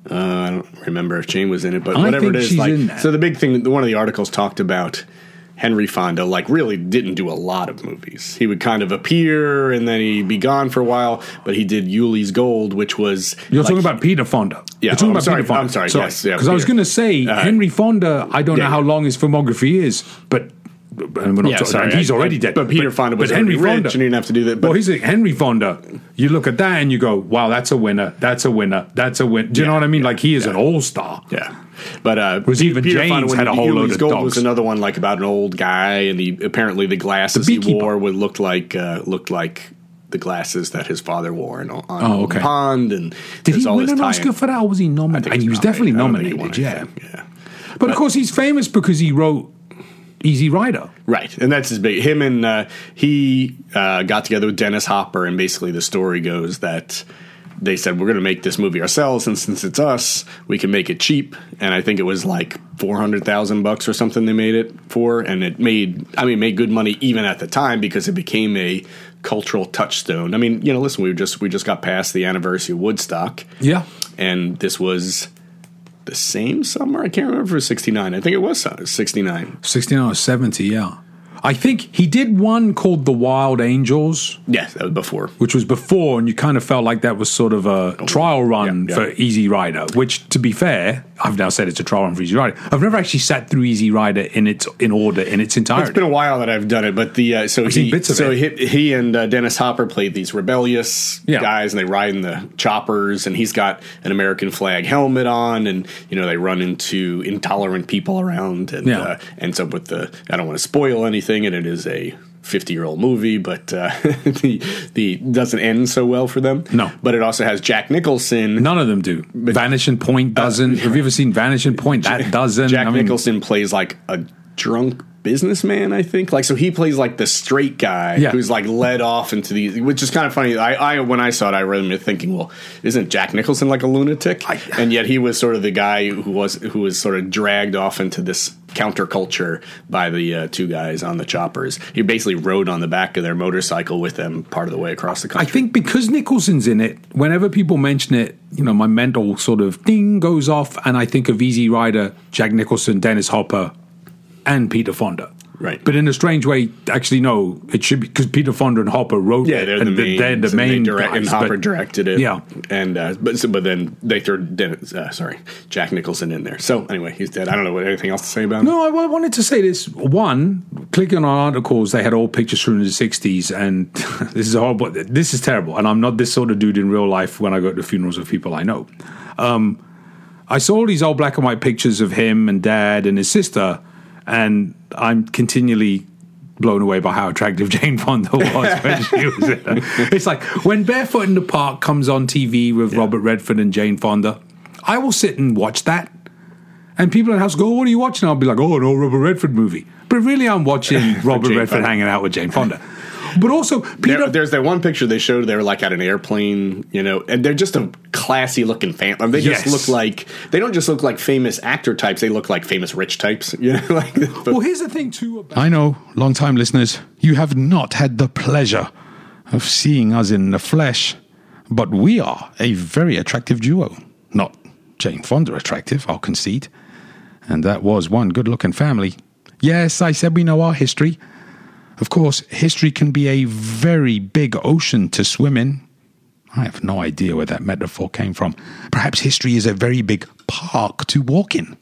S2: Uh, I don't remember if Jane was in it, but I whatever it is. Like, so the big thing, one of the articles talked about Henry Fonda, like, really didn't do a lot of movies. He would kind of appear and then he'd be gone for a while, but he did Yuli's Gold, which was...
S1: You're
S2: like,
S1: talking about Peter Fonda.
S2: Yeah,
S1: You're talking
S2: oh, I'm
S1: about
S2: sorry,
S1: Peter Fonda.
S2: I'm sorry, sorry. yes.
S1: Because
S2: yeah,
S1: I was going to say, uh, Henry Fonda, I don't yeah, know how long his filmography is, but... And we're not
S2: yeah,
S1: talking,
S2: sorry,
S1: he's
S2: I,
S1: already
S2: I,
S1: dead.
S2: But Peter
S1: but,
S2: Fonda was
S1: but Henry
S2: rich
S1: Fonda,
S2: and he didn't have to do that. But
S1: well, he's a, Henry Fonda. You look at that and you go, wow, that's a winner. That's a winner. That's a win. Do you yeah, know what I mean?
S2: Yeah,
S1: like, he is
S2: yeah.
S1: an all-star.
S2: Yeah. But uh,
S1: was
S2: P-
S1: even
S2: Peter
S1: James
S2: Fonda, when
S1: had a whole load of
S2: Gold
S1: dogs.
S2: was another one, like, about an old guy, and he apparently the glasses
S1: the
S2: he wore would look like uh, looked like the glasses that his father wore in, on
S1: oh, okay.
S2: Pond. And
S1: did he
S2: all
S1: win
S2: this
S1: an Oscar for that, or was he nominated?
S2: He
S1: was, he was definitely nominated, yeah.
S2: yeah.
S1: But, but of course, he's famous because he wrote Easy Rider.
S2: Right, and that's his big... Him and... Uh, he uh, got together with Dennis Hopper, and basically the story goes that they said, we're going to make this movie ourselves, and since it's us, we can make it cheap. And I think it was like four hundred thousand bucks or something they made it for, and it made... I mean, made good money even at the time because it became a cultural touchstone. I mean, you know, listen, we just we just got past the anniversary of Woodstock.
S1: Yeah.
S2: And this was... the same summer? I can't remember if it was sixty-nine. I think it was sixty-nine.
S1: sixty-nine or seventy, yeah. I think he did one called The Wild Angels.
S2: Yes, that was before.
S1: Which was before, and you kind of felt like that was sort of a oh, trial run yeah, yeah. for Easy Rider, which, to be fair, I've now said it's a trial run for Easy Rider. I've never actually sat through Easy Rider in its in order, in its entirety.
S2: It's been a while that I've done it, but the uh, so
S1: I've
S2: he
S1: bits of
S2: so
S1: it.
S2: he, he and uh, Dennis Hopper played these rebellious yeah. guys, and they ride in the choppers, and he's got an American flag helmet on, and you know they run into intolerant people around, and yeah. uh, ends up with the I don't want to spoil anything, and it is a fifty-year-old movie, but uh, the the doesn't end so well for them.
S1: No,
S2: but it also has Jack Nicholson.
S1: None of them do. But, Vanishing Point doesn't. Uh, Have you ever seen Vanishing Point? That doesn't.
S2: Jack
S1: I mean,
S2: Nicholson plays like a drunk businessman, I think. Like, so he plays like the straight guy
S1: yeah.
S2: who's like led off into these, which is kind of funny. I, I when I saw it, I remember thinking, well, isn't Jack Nicholson like a lunatic? I, and yet he was sort of the guy who was who was sort of dragged off into this counterculture by the uh, two guys on the choppers. He basically rode on the back of their motorcycle with them part of the way across the country.
S1: I think because Nicholson's in it, whenever people mention it, you know, my mental sort of ding goes off, and I think of Easy Rider, Jack Nicholson, Dennis Hopper, and Peter Fonda.
S2: Right.
S1: But in a strange way, actually, no, it should be because Peter Fonda and Hopper wrote
S2: yeah,
S1: it.
S2: They're
S1: and
S2: the main,
S1: they're the
S2: so
S1: main
S2: they direct,
S1: guys,
S2: and Hopper
S1: but,
S2: directed it.
S1: Yeah.
S2: And, uh, but, so, but then they threw Dennis, uh, sorry, Jack Nicholson in there. So anyway, he's dead. I don't know what anything else to say about him.
S1: No, I, I wanted to say this. One, clicking on articles, they had old pictures from the sixties, and this is horrible. This is terrible. And I'm not this sort of dude in real life when I go to funerals of people I know. Um, I saw all these old black and white pictures of him and dad and his sister, and I'm continually blown away by how attractive Jane Fonda was when she was in it. It's like when Barefoot in the Park comes on T V with yeah. Robert Redford and Jane Fonda, I will sit and watch that. And people in the house go, oh, what are you watching? I'll be like, oh, an old Robert Redford movie. But really I'm watching Robert Redford Fonda. hanging out with Jane Fonda. But also, Peter,
S2: there, there's that one picture they showed. They were like at an airplane, you know, and they're just a classy looking family. They just yes. look like they don't just look like famous actor types. They look like famous rich types. You know, like. But,
S1: well, here's the thing too. About
S3: I know, long-time listeners, you have not had the pleasure of seeing us in the flesh, but we are a very attractive duo. Not Jane Fonda attractive, I'll concede, and that was one good-looking family. Yes, I said we know our history. Of course, history can be a very big ocean to swim in. I have no idea where that metaphor came from. Perhaps history is a very big park to walk in.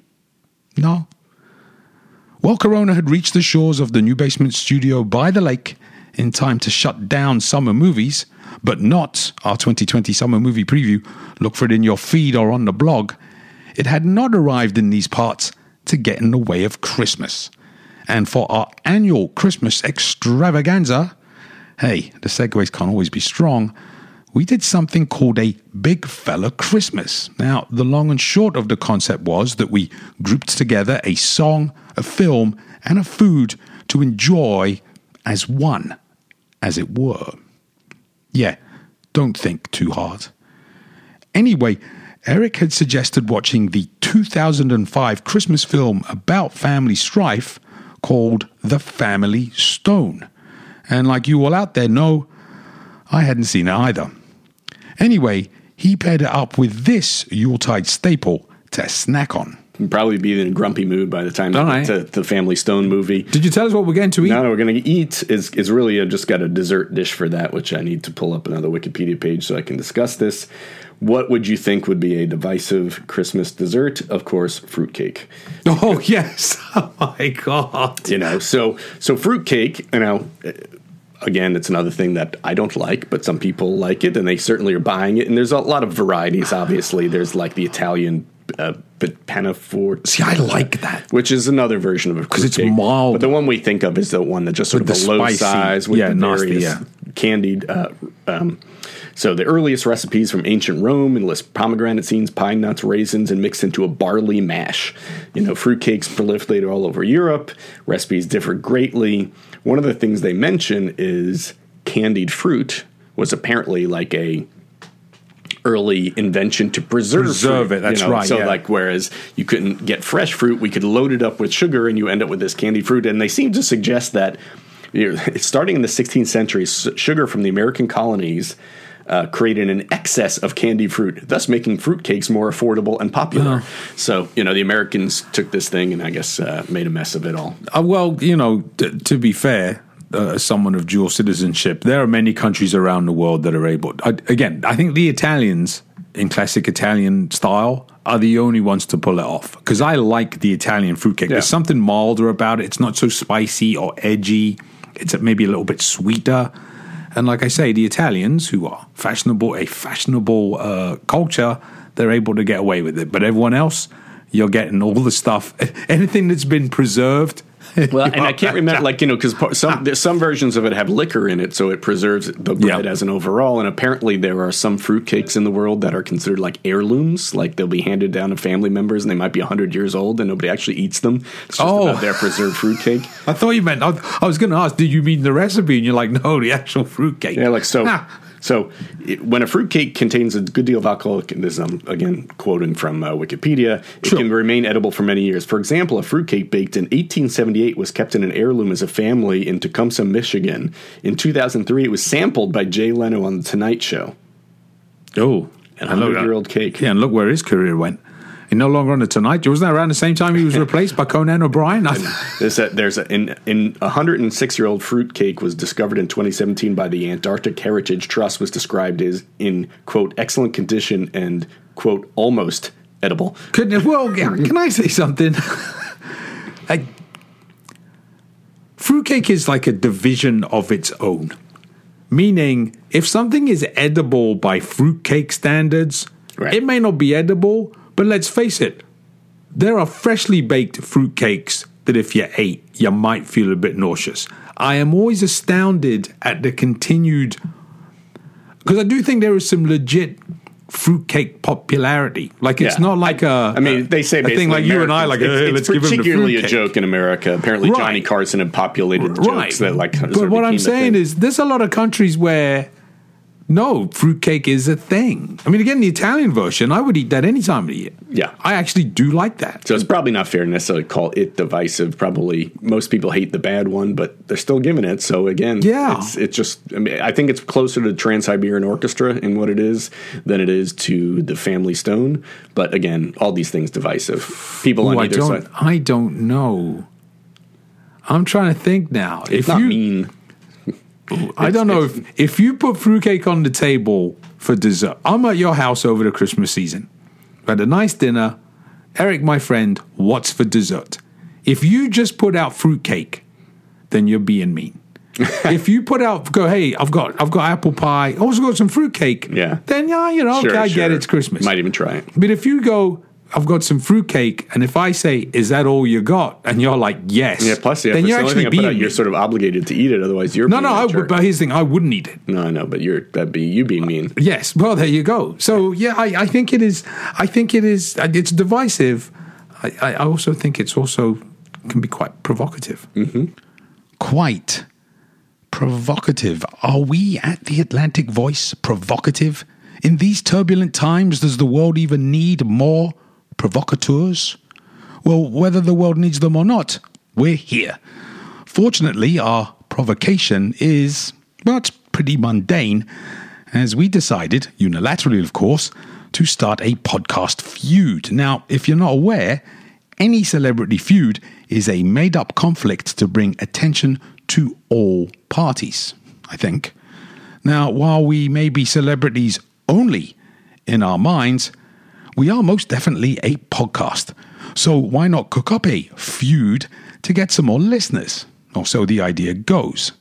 S3: No. Well, Corona had reached the shores of the New Basement Studio by the lake in time to shut down summer movies, but not our twenty twenty summer movie preview. Look for it in your feed or on the blog. It had not arrived in these parts to get in the way of Christmas. And for our annual Christmas extravaganza, hey, the segues can't always be strong, we did something called a Big Fella Christmas. Now, the long and short of the concept was that we grouped together a song, a film, and a food to enjoy as one, as it were. Yeah, don't think too hard. Anyway, Eric had suggested watching the two thousand five Christmas film about family strife called The Family Stone. And like you all out there know, I hadn't seen it either. Anyway, he paired it up with this Yuletide staple to snack on.
S2: You'd probably be in a grumpy mood by the time
S1: All
S2: you
S1: right.
S2: get to the Family Stone movie.
S1: Did you tell us what we're going to eat?
S2: No, we're going to eat is is really a, just got a dessert dish for that, which I need to pull up another Wikipedia page so I can discuss this. What would you think would be a divisive Christmas dessert? Of course, fruitcake.
S1: Oh, yes. Oh, my God.
S2: You know, so so fruitcake, you know, again, it's another thing that I don't like, but some people like it, and they certainly are buying it. And there's a lot of varieties, obviously. There's like the Italian uh, panafort.
S1: See, I like that.
S2: Which is another version of a
S1: because it's
S2: cake.
S1: mild.
S2: But the one we think of is the one that's just sort
S1: With
S2: of a
S1: the
S2: low
S1: spicy,
S2: size with
S1: yeah,
S2: the
S1: nasty,
S2: various
S1: yeah.
S2: candied. Uh, um, so the earliest recipes from ancient Rome enlist pomegranate seeds, pine nuts, raisins, and mixed into a barley mash. You know, fruitcakes proliferated all over Europe. Recipes differ greatly. One of the things they mention is candied fruit was apparently like a early invention to preserve
S1: Preserve
S2: fruit,
S1: it, that's
S2: you know?
S1: right,
S2: So
S1: yeah.
S2: like, whereas you couldn't get fresh fruit, we could load it up with sugar and you end up with this candied fruit. And they seem to suggest that, you know, starting in the sixteenth century, sugar from the American colonies uh, created an excess of candied fruit, thus making fruitcakes more affordable and popular.
S1: Oh.
S2: So, you know, the Americans took this thing and I guess uh, made a mess of it all.
S1: Uh, well, you know, t- to be fair, uh, as someone of dual citizenship, there are many countries around the world that are able. I, again, I think the Italians, in classic Italian style, are the only ones to pull it off. Because I like the Italian fruitcake.
S2: Yeah.
S1: There's something milder about it. It's not so spicy or edgy. It's maybe a little bit sweeter. And like I say, the Italians, who are fashionable, a fashionable uh, culture, they're able to get away with it. But everyone else, you're getting all the stuff, anything that's been preserved.
S2: Well, and I can't remember, like, you know, because some there's some versions of it have liquor in it, so it preserves the bread
S1: Yeah.
S2: as an overall. And apparently there are some fruitcakes in the world that are considered like heirlooms, like they'll be handed down to family members and they might be one hundred years old and nobody actually eats them. It's just
S1: Oh.
S2: about their preserved fruitcake.
S1: I thought you meant, I, I was going to ask, did you mean the recipe? And you're like, no, the actual fruitcake.
S2: Yeah, like so.
S1: Ah.
S2: So it, when a fruitcake contains a good deal of alcohol, this is um, again quoting from uh, Wikipedia, it
S1: Sure.
S2: can remain edible for many years. For example, a fruitcake baked in eighteen seventy-eight was kept in an heirloom as a family in Tecumseh, Michigan. In two thousand three, it was sampled by Jay Leno on The Tonight Show.
S1: Oh.
S2: An hundred-year-old cake.
S1: Yeah, and look where his career went. He's no longer on The Tonight Show. Wasn't that around the same time he was replaced by Conan O'Brien? I,
S2: There's a, there's a, in, in a one hundred six year old fruit cake was discovered in twenty seventeen by the Antarctic Heritage Trust, was described as in, quote, excellent condition and, quote, almost edible.
S1: Couldn't, well, yeah, can I say something? I, fruitcake is like a division of its own. Meaning, if something is edible by fruitcake standards,
S2: Right.
S1: it may not be edible, but let's face it, there are freshly baked fruitcakes that if you ate, you might feel a bit nauseous. I am always astounded at the continued, because I do think there is some legit fruitcake popularity. Like, it's
S2: Yeah.
S1: not like a,
S2: I mean, they say
S1: a
S2: basically
S1: thing like you and I, like,
S2: Americans-
S1: hey,
S2: it's,
S1: let's
S2: it's
S1: give them the
S2: particularly a
S1: fruitcake.
S2: joke in America. Apparently,
S1: Right.
S2: Johnny Carson had populated the
S1: Right.
S2: jokes that like. sort
S1: But
S2: of
S1: what I'm
S2: became a
S1: saying
S2: thing.
S1: is, there's a lot of countries where no, fruitcake is a thing. I mean, again, the Italian version, I would eat that any time of the year.
S2: Yeah.
S1: I actually do like that.
S2: So it's probably not fair to necessarily call it divisive. Probably most people hate the bad one, but they're still giving it. So again,
S1: Yeah.
S2: it's, it's just, I mean, I think it's closer to the Trans-Siberian Orchestra in what it is than it is to the Family Stone. But again, all these things divisive. People
S1: Ooh,
S2: on
S1: I
S2: either
S1: don't,
S2: side.
S1: I don't know. I'm trying to think now.
S2: It's
S1: if
S2: not
S1: you,
S2: mean.
S1: I don't know if, if you put fruitcake on the table for dessert. I'm at your house over the Christmas season. We had a nice dinner. Eric, my friend, what's for dessert? If you just put out fruitcake, then you're being mean. If you put out, go, hey, I've got, I've got apple pie, also got some fruitcake.
S2: Yeah.
S1: Then yeah, you know,
S2: Sure,
S1: okay, I
S2: sure.
S1: get it, it's Christmas.
S2: Might even try it.
S1: But if you go, I've got some fruitcake, and if I say, is that all you got? And you're like, yes.
S2: Yeah, plus, yeah,
S1: then
S2: if
S1: you're
S2: it's the only
S1: actually
S2: thing I
S1: being
S2: put out,
S1: mean.
S2: you're sort of obligated to eat it. Otherwise, you're
S1: No,
S2: being
S1: no,
S2: a
S1: I
S2: jerk.
S1: would, but here's the thing, I wouldn't eat it.
S2: No, I know, but you're that'd be you being mean.
S1: Yes, well, there you go. So, yeah, I, I think it is, I think it is, it's divisive. I, I also think it's also, can be quite provocative.
S2: Mm-hmm.
S3: Quite provocative. Are we at the Atlantic Voice provocative? In these turbulent times, does the world even need more provocateurs? Well, whether the world needs them or not, we're here. Fortunately, our provocation is, well, it's pretty mundane, as we decided, unilaterally of course, to start a podcast feud. Now, if you're not aware, any celebrity feud is a made-up conflict to bring attention to all parties, I think. Now, while we may be celebrities only in our minds, we are most definitely a podcast. So why not cook up a feud to get some more listeners? Or so the idea goes.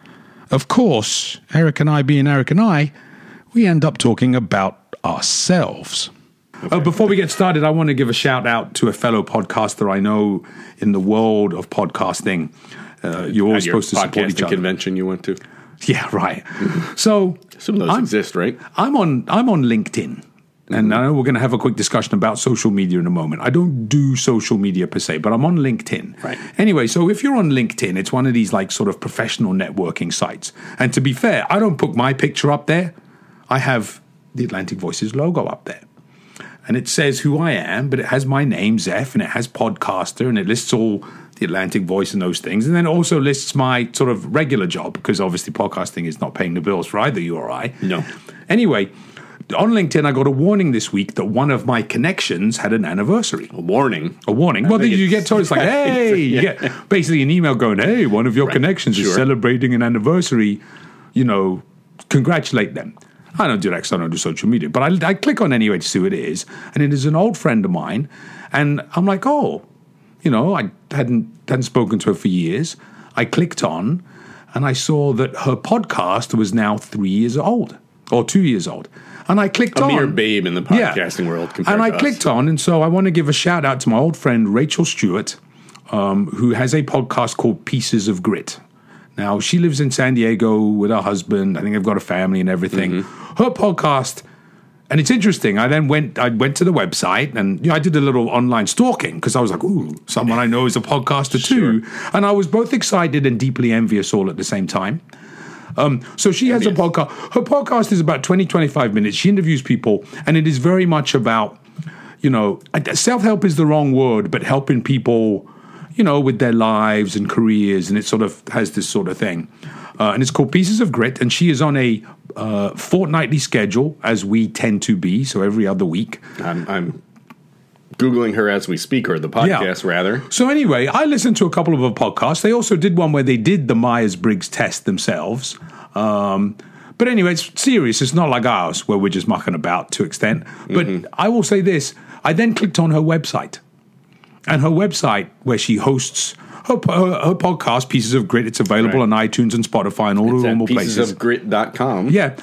S3: Of course, Eric and I being Eric and I, we end up talking about ourselves.
S1: Okay. Uh, before we get started, I want to give a shout out to a fellow podcaster I know in the world of podcasting. Uh, you're all supposed to support each other.
S2: Convention you went to?
S1: Yeah, right. So
S2: some of those
S1: I'm,
S2: exist, right?
S1: I'm on I'm on LinkedIn. And I know we're going to have a quick discussion about social media in a moment. I don't do social media per se, but I'm on LinkedIn.
S2: Right.
S1: Anyway, so if you're on LinkedIn, it's one of these like sort of professional networking sites. And to be fair, I don't put my picture up there. I have the Atlantic Voices logo up there. And it says who I am, but it has my name, Zeph, and it has podcaster, and it lists all the Atlantic Voice and those things. And then it also lists my sort of regular job, because obviously podcasting is not paying the bills for either you or I.
S2: No.
S1: Anyway, on LinkedIn, I got a warning this week that one of my connections had an anniversary.
S2: A warning?
S1: A warning. Well, you get told, it's like, hey, yeah. You get basically an email going, hey, one of your right. connections sure. is celebrating an anniversary, you know, congratulate them. I don't do that because I don't do social media, but I, I click on anyway to see what it is, and it is an old friend of mine, and I'm like, oh, you know, I hadn't hadn't spoken to her for years. I clicked on, and I saw that her podcast was now three years old, or two years old, and I clicked
S2: a
S1: on.
S2: A mere babe in the podcasting yeah. world compared
S1: and I
S2: to
S1: clicked
S2: us.
S1: on, and so I want to give a shout out to my old friend Rachel Stewart, um, who has a podcast called Pieces of Grit. Now, she lives in San Diego with her husband. I think they've got a family and everything. Mm-hmm. Her podcast, and it's interesting. I then went I went to the website, and you know, I did a little online stalking because I was like, ooh, someone I know is a podcaster too. Sure. And I was both excited and deeply envious all at the same time. Um, so she has envious. a podcast. Her podcast is about twenty, twenty-five minutes. She interviews people, and it is very much about, you know, self-help is the wrong word, but helping people, you know, with their lives and careers, and it sort of has this sort of thing. Uh, and it's called Pieces of Grit, and she is on a uh, fortnightly schedule, as we tend to be, so every other week.
S2: I'm, I'm Googling her as we speak, or the podcast, yeah. rather.
S1: So anyway, I listened to a couple of her podcasts. They also did one where they did the Myers-Briggs test themselves. Um, but anyway, it's serious. It's not like ours, where we're just mucking about to extent. But mm-hmm. I will say this. I then clicked on her website. And her website, where she hosts her, her, her podcast, Pieces of Grit, it's available right. on iTunes and Spotify and all the normal places.
S2: pieces of grit dot com.
S1: Yeah.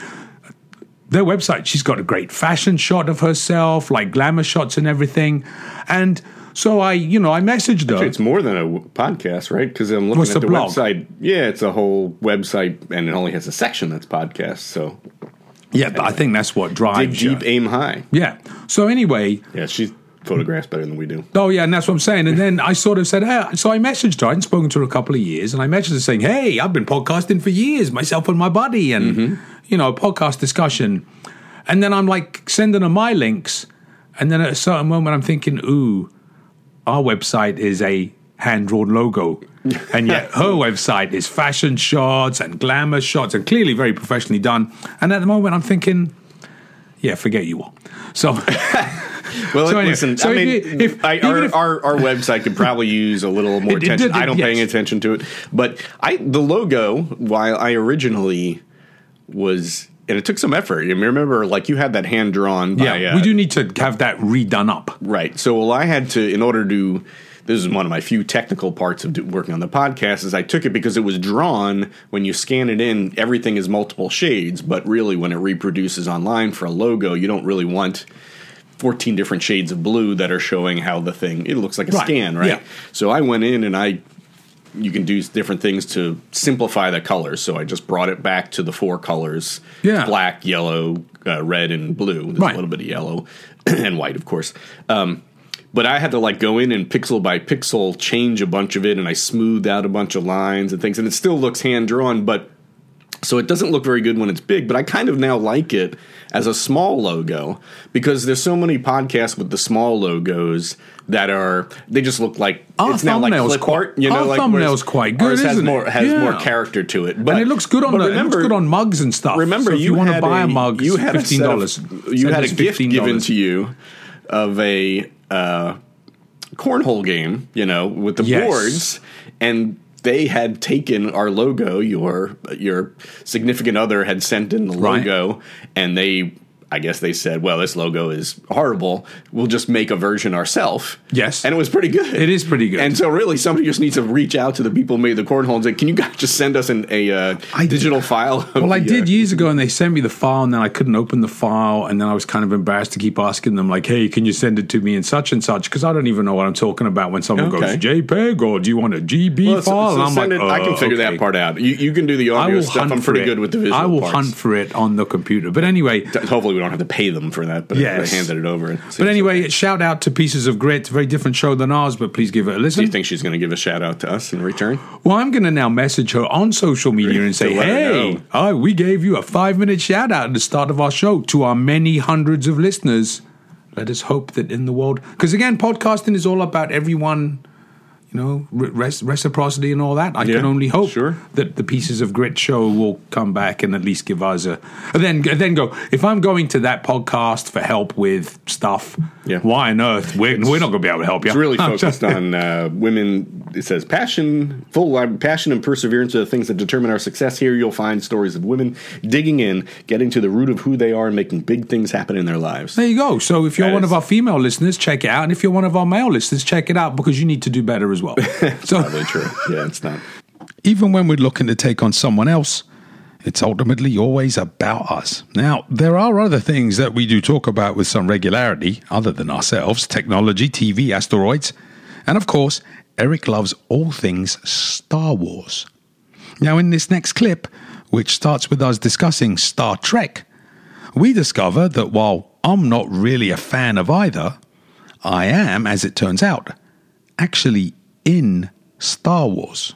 S1: Their website, she's got a great fashion shot of herself, like glamour shots and everything. And so I, you know, I messaged her.
S2: Actually, it's more than a podcast, right? Because I'm looking
S1: What's
S2: at the,
S1: the blog?
S2: website. Yeah, it's a whole website, and it only has a section that's podcast. So,
S1: yeah, but I think that's what drives
S2: dig deep,
S1: you.
S2: aim high.
S1: Yeah. So anyway,
S2: yeah, she's photographs better than we do.
S1: Oh, yeah, and that's what I'm saying. And then I sort of said, hey, so I messaged her. I hadn't spoken to her a couple of years, and I messaged her saying, hey, I've been podcasting for years, myself and my buddy, and, mm-hmm. you know, podcast discussion. And then I'm like sending her my links, and then at a certain moment I'm thinking, ooh, our website is a hand-drawn logo, and yet her website is fashion shots and glamour shots, and clearly very professionally done. And at the moment I'm thinking, yeah, forget you all. So...
S2: Well,
S1: so anyway,
S2: listen,
S1: so
S2: I mean,
S1: if, if,
S2: I, our,
S1: if,
S2: our our website could probably use a little more
S1: it,
S2: attention.
S1: it, it,
S2: I don't
S1: yes.
S2: paying attention to it, but I the logo. While I originally was, and it took some effort. You remember, like you had that hand drawn.
S1: Yeah,
S2: by, uh,
S1: we do need to have that redone up.
S2: Right. So, well, I had to in order to. This is one of my few technical parts of do, working on the podcast. Is I took it because it was drawn. When you scan it in, everything is multiple shades. But really, when it reproduces online for a logo, you don't really want fourteen different shades of blue that are showing how the thing, it looks like a right. scan, right? Yeah. So I went in and I, you can do different things to simplify the colors. So I just brought it back to the four colors,
S1: yeah.
S2: black, yellow, uh, red, and blue. There's right. a little bit of yellow and white, of course. Um, but I had to like go in and pixel by pixel change a bunch of it, and I smoothed out a bunch of lines and things, and it still looks hand-drawn, but So it doesn't look very good when it's big, but I kind of now like it as a small logo because there's so many podcasts with the small logos that are they just look like
S1: our
S2: it's now like clip
S1: quite,
S2: art. You know,
S1: our
S2: like
S1: thumbnail's quite good.
S2: Ours has
S1: isn't
S2: more
S1: it?
S2: has
S1: yeah.
S2: more character to it, but
S1: and it looks good on the remember, it looks good on mugs and stuff.
S2: Remember,
S1: so if
S2: you,
S1: you want to buy
S2: a,
S1: a mug,
S2: you had
S1: fifteen dollars.
S2: You had a gift given to you of a uh, cornhole game, you know, with the
S1: yes.
S2: boards and. They had taken our logo. Your your significant other had sent in the logo, right. and they, I guess they said, "Well, this logo is horrible. We'll just make a version ourselves."
S1: Yes,
S2: and it was pretty good.
S1: It is pretty good.
S2: And so, really, somebody just needs to reach out to the people who made the cornhole and say, "Can you guys just send us an, a uh,
S1: I,
S2: digital file?"
S1: Well,
S2: the,
S1: I did
S2: uh,
S1: years ago, and they sent me the file, and then I couldn't open the file, and then I was kind of embarrassed to keep asking them, like, "Hey, can you send it to me in such and such?" Because I don't even know what I'm talking about when someone
S2: okay.
S1: goes JPEG or do you want a G B
S2: well,
S1: file?
S2: So, so
S1: and I'm like,
S2: it,
S1: uh,
S2: I can figure
S1: okay.
S2: that part out. You, you can do the audio stuff. I'm pretty good with the visual
S1: I will
S2: parts.
S1: hunt for it on the computer. But anyway,
S2: hopefully we don't have to pay them for that. But
S1: yes.
S2: they handed it over.
S1: But anyway, shout out to Pieces of Grit. It's a very different show than ours, but please give it a listen.
S2: Do you think she's going to give a shout out to us in return?
S1: Well, I'm going to now message her on social media and say, hey, oh, we gave you a five-minute shout out at the start of our show to our many hundreds of listeners. Let us hope that in the world, because again, podcasting is all about everyone, you know, res- reciprocity and all that. I yeah, can only hope
S2: sure.
S1: that the Pieces of Grit show will come back and at least give us a, and then then go, if I'm going to that podcast for help with stuff,
S2: yeah.
S1: why on earth, we're, we're not going to be able to help you.
S2: It's really focused on uh, women. It says passion, full passion and perseverance are the things that determine our success. Here you'll find stories of women digging in, getting to the root of who they are and making big things happen in their lives.
S1: There you go. So if you're
S2: that
S1: one
S2: is,
S1: of our female listeners, check it out. And if you're one of our male listeners, check it out because you need to do better as well.
S2: So probably true. Yeah, it's not.
S3: Even when we're looking to take on someone else, it's ultimately always about us. Now, there are other things that we do talk about with some regularity, other than ourselves, technology, T V, asteroids, and of course, Eric loves all things Star Wars. Now, in this next clip, which starts with us discussing Star Trek, we discover that while I'm not really a fan of either, I am, as it turns out, actually in Star Wars.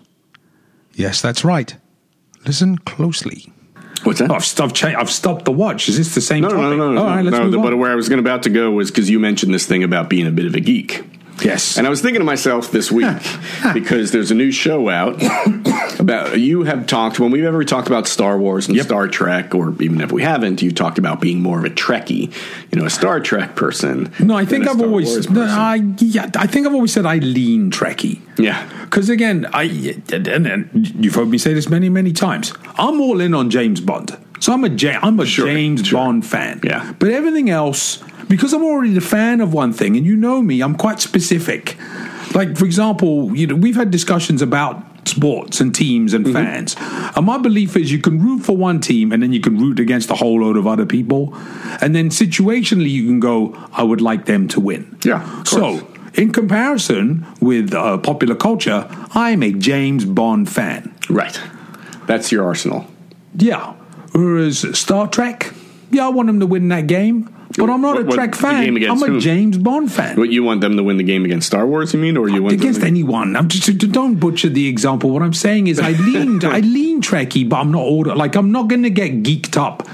S3: Yes, that's right. Listen closely.
S2: What's that?
S1: Oh, I've, stopped cha- I've stopped the watch. Is this the same
S2: no,
S1: topic?
S2: No, no, no, no.
S1: All right, let's
S2: no,
S1: move
S2: the,
S1: on.
S2: But where I was going about to go was because you mentioned this thing about being a bit of a geek.
S1: Yes.
S2: And I was thinking to myself this week, because there's a new show out about, you have talked, when we've ever talked about Star Wars and yep. Star Trek, or even if we haven't, you've talked about being more of a Trekkie, you know, a Star Trek person.
S1: No, I think I've always, no, I, yeah, I think I've always said I lean Trekkie.
S2: Yeah.
S1: Because again, I, and, and you've heard me say this many, many times, I'm all in on James Bond. So I'm a, J- I'm a sure, James sure. Bond fan.
S2: Yeah.
S1: But everything else, because I'm already a fan of one thing, and you know me, I'm quite specific. Like, for example, you know, we've had discussions about sports and teams and mm-hmm. fans. And my belief is you can root for one team and then you can root against a whole load of other people. And then situationally you can go, I would like them to win.
S2: Yeah.
S1: So, in comparison with uh, popular culture, I'm a James Bond fan.
S2: Right. That's your arsenal.
S1: Yeah. Whereas Star Trek, yeah, I want them to win that game. But I'm not what, a Trek fan. I'm a whom? James Bond fan.
S2: What, you want them to win the game against Star Wars, you mean? Or you want
S1: against
S2: them to...
S1: anyone. I'm just, don't butcher the example. What I'm saying is I lean I lean Trekkie, but I'm not order like I'm not gonna get geeked up.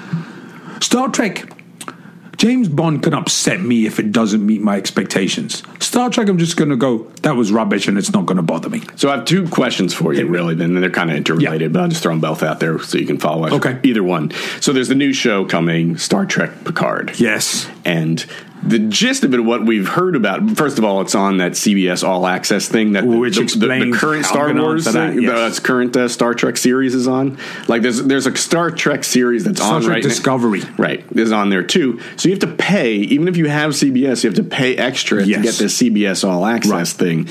S1: Star Trek, James Bond can upset me if it doesn't meet my expectations. Star Trek, I'm just going to go, that was rubbish and it's not going to bother me.
S2: So I have two questions for you, really. Then they're kind of interrelated, yeah. but I'll just throw them both out there so you can follow it.
S1: Okay.
S2: Either one. So there's the new show coming, Star Trek Picard.
S1: Yes.
S2: And the gist of it, what we've heard about, first of all, it's on that C B S All Access thing that
S1: Which
S2: the,
S1: explains
S2: the, the current Star Wars,
S1: that,
S2: thing,
S1: yes.
S2: the current uh, Star Trek series is on. Like there's there's a Star Trek series that's
S1: Star
S2: on
S1: Trek
S2: right
S1: Discovery.
S2: now. Right, is on there too. So you have to pay, even if you have C B S, you have to pay extra yes. to get this C B S All Access right. thing.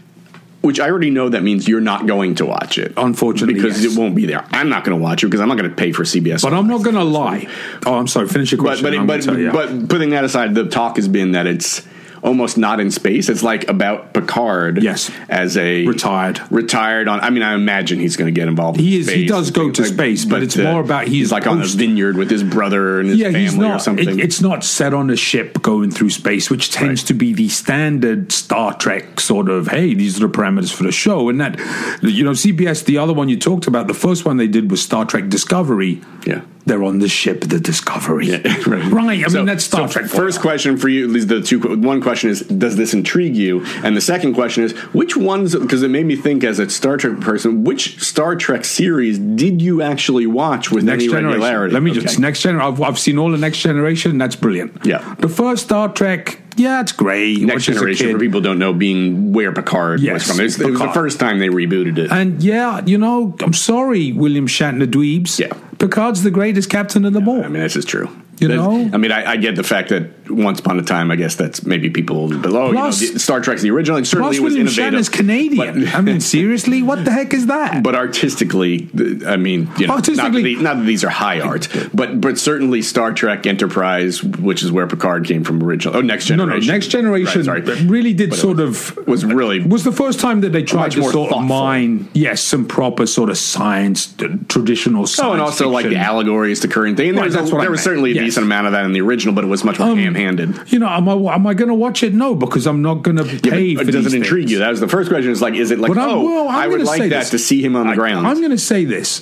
S2: Which I already know that means you're not going to watch it.
S1: Unfortunately,
S2: because
S1: yes.
S2: it won't be there. I'm not going to watch it because I'm not going to pay for C B S.
S1: But I'm not going to lie. Oh, I'm sorry. Finish your question.
S2: But but, but, but putting that aside, the talk has been that it's almost not in space. It's like about Picard,
S1: yes,
S2: as a
S1: retired,
S2: retired on. I mean, I imagine he's going to get involved.
S1: He
S2: in
S1: is.
S2: Space
S1: He does go to
S2: like,
S1: space, but, but it's uh, more about he's,
S2: he's like post. on a vineyard with his brother and his
S1: yeah,
S2: family
S1: he's not,
S2: or something.
S1: It, it's not set on a ship going through space, which tends right. to be the standard Star Trek sort of. Hey, these are the parameters for the show, and that you know, C B S. The other one you talked about, the first one they did was Star Trek Discovery.
S2: Yeah.
S1: They're on the ship, the Discovery. Yeah, right. right. I
S2: so,
S1: mean, that's Star
S2: so
S1: Trek.
S2: First question for you, these are the two. One question is, does this intrigue you? And the second question is, which ones, because it made me think as a Star Trek person, which Star Trek series did you actually watch with
S1: Next
S2: any
S1: Generation.
S2: regularity?
S1: Let me
S2: okay.
S1: just, Next Generation, I've, I've seen all the Next Generation, that's brilliant.
S2: Yeah.
S1: The first Star Trek, yeah, it's great.
S2: Next Generation, for people who don't know, being where Picard
S1: yes,
S2: was from. It was, it was the first time they rebooted it.
S1: And yeah, you know, I'm sorry, William Shatner dweebs.
S2: Yeah.
S1: Picard's the greatest captain of them all.
S2: I mean, this is true.
S1: You know?
S2: I mean, I, I get the fact that once upon a time, I guess that's maybe people below.
S1: Plus,
S2: you know, Star Trek's the original, and certainly
S1: plus
S2: it was
S1: William
S2: innovative.
S1: Shatner's Canadian. But, I mean, seriously, what the heck is that?
S2: But artistically, I mean, you know, not, that the, not that these are high art, but but certainly Star Trek Enterprise, which is where Picard came from originally. Oh, Next Generation.
S1: No, no, Next Generation right, really did but sort of
S2: was really
S1: was the first time that they tried to sort
S2: thoughtful.
S1: of mine, yes, some proper sort of science, traditional science.
S2: Oh, and also
S1: fiction.
S2: like the allegories to current day. And
S1: right,
S2: there was,
S1: a,
S2: there was certainly a yes. decent amount of that in the original, but it was much more um, ham-handed.
S1: You know, am I am I going to watch it? No, because I'm not going to pay
S2: yeah,
S1: for
S2: these Does it intrigue
S1: things.
S2: you? That was the first question. Is like, is it like,
S1: but
S2: oh,
S1: well,
S2: I would like that
S1: this.
S2: to see him on the
S1: I,
S2: ground?
S1: I'm going to say this.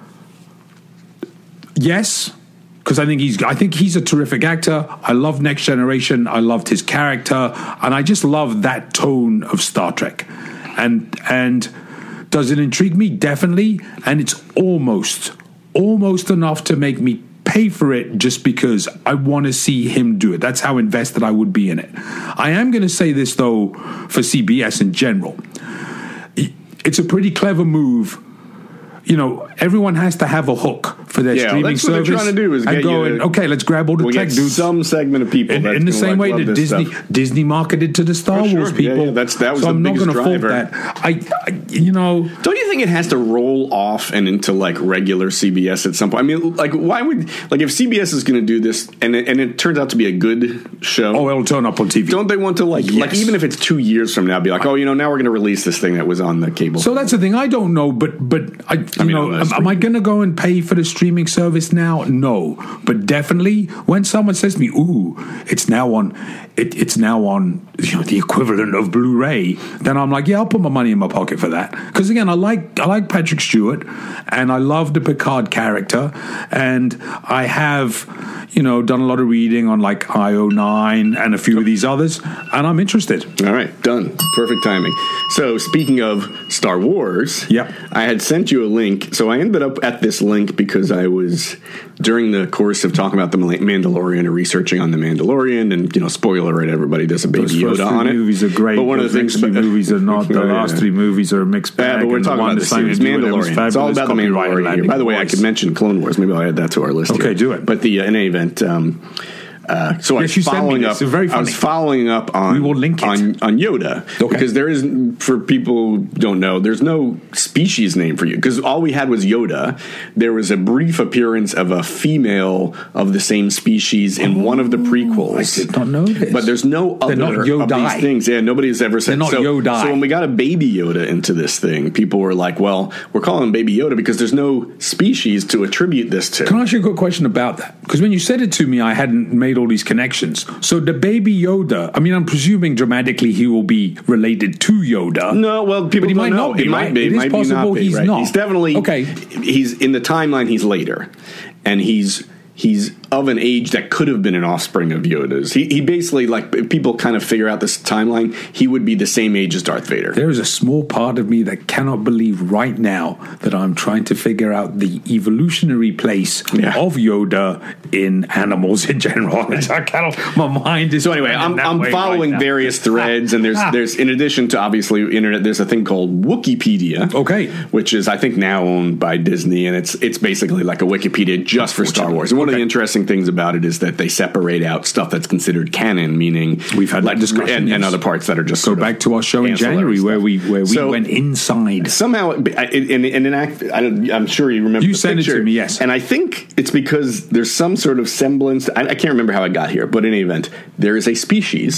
S1: Yes, because I think he's I think he's a terrific actor. I love Next Generation. I loved his character, and I just love that tone of Star Trek. And and does it intrigue me? Definitely. And it's almost almost enough to make me pay for it just because I want to see him do it. That's how invested I would be in it. I am going to say this, though, for C B S in general. It's a pretty clever move. You know, everyone has to have a hook for their
S2: yeah,
S1: streaming
S2: that's what
S1: service.
S2: They're trying to do is
S1: and
S2: get
S1: going,
S2: you to,
S1: okay, let's grab all the
S2: we'll
S1: tech
S2: get
S1: dudes.
S2: Some segment of people
S1: in,
S2: in
S1: the same
S2: like,
S1: way that Disney
S2: stuff.
S1: Disney marketed to the Star
S2: oh,
S1: Wars
S2: sure.
S1: people.
S2: Yeah, yeah, that's that was
S1: so
S2: the
S1: I'm not
S2: biggest
S1: going to fault
S2: driver.
S1: that. I, I, you know,
S2: don't you think it has to roll off and into like regular C B S at some point? I mean, like, why would like if C B S is going to do this and it, and it turns out to be a good show?
S1: Oh, it'll turn up on T V.
S2: Don't they want to like
S1: yes.
S2: like even if it's two years from now, be like, oh, you know, now we're going to release this thing that was on the cable.
S1: So that's the thing. I don't know, but but I, you
S2: I mean,
S1: know,
S2: no,
S1: am, am I going to go and pay for the streaming service now? No, but definitely when someone says to me, "Ooh, it's now on," it, it's now on, you know, the equivalent of Blu-ray, then I'm like, yeah, I'll put my money in my pocket for that. Because again, I like I like Patrick Stewart, and I love the Picard character, and I have, you know, done a lot of reading on like I O nine and a few of these others, and I'm interested.
S2: All right, done. Perfect timing. So speaking of Star Wars,
S1: yep.
S2: I had sent you a link. So I ended up at this link because I was, during the course of talking about the Mandalorian or researching on the Mandalorian, and, you know, spoiler alert, everybody does a Baby
S1: Those
S2: Yoda on it.
S1: Those movies are great.
S2: But one
S1: Those
S2: of the things,
S1: next two movies are not. The
S2: oh,
S1: last
S2: yeah.
S1: three movies are a mixed bag.
S2: Yeah, but we're talking
S1: the
S2: about the series Mandalorian. It's all about the Mandalorian here. By the way, voice. I could mention Clone Wars. Maybe I'll add that to our list.
S1: Okay,
S2: here.
S1: do it.
S2: But the uh, in any event. Um, Uh, so
S1: yes,
S2: I was following up.
S1: Very
S2: I was following up on
S1: we will link it.
S2: on, on Yoda
S1: okay.
S2: because there is, for people who don't know, there's no species name for you because all we had was Yoda. There was a brief appearance of a female of the same species in oh, one of the prequels.
S1: I did not know this,
S2: but there's no other
S1: not
S2: of these things. Yeah, nobody's ever said.
S1: They're not
S2: so,
S1: Yoda.
S2: So when we got a Baby Yoda into this thing, people were like, "Well, we're calling him Baby Yoda because there's no species to attribute this to."
S1: Can I ask you a quick question about that? Because when you said it to me, I hadn't made all these connections. So the Baby Yoda, I mean, I'm presuming dramatically he will be related to Yoda.
S2: No, well, people
S1: but he
S2: don't
S1: might
S2: know.
S1: Not be,
S2: it might
S1: right?
S2: be.
S1: It is
S2: might
S1: possible
S2: be not
S1: he's
S2: be, right?
S1: not.
S2: He's definitely
S1: okay.
S2: He's in the timeline. He's later, and he's he's of an age that could have been an offspring of Yoda's. He, he basically, like, if people kind of figure out this timeline, he would be the same age as Darth Vader.
S1: There is a small part of me that cannot believe right now that I'm trying to figure out the evolutionary place yeah. of Yoda in animals in general. I cannot, my mind is...
S2: So anyway, I'm, I'm following
S1: right
S2: various threads, and there's, there's in addition to, obviously, internet, there's a thing called Wikipedia.
S1: Okay.
S2: Which is, I think, now owned by Disney, and it's it's basically like a Wikipedia just for Star Wars. And one okay. of the interesting things about it is that they separate out stuff that's considered canon, meaning
S1: we've had
S2: like,
S1: that discussion,
S2: and,
S1: yes.
S2: and other parts that are just
S1: go
S2: sort
S1: back
S2: of
S1: to our show in January where we where we
S2: so,
S1: went inside.
S2: Somehow, in, in an act, I don't, I'm sure you remember.
S1: You
S2: the
S1: sent
S2: picture,
S1: it to me, yes,
S2: and I think it's because there's some sort of semblance. I, I can't remember how I got here, but in any event, there is a species.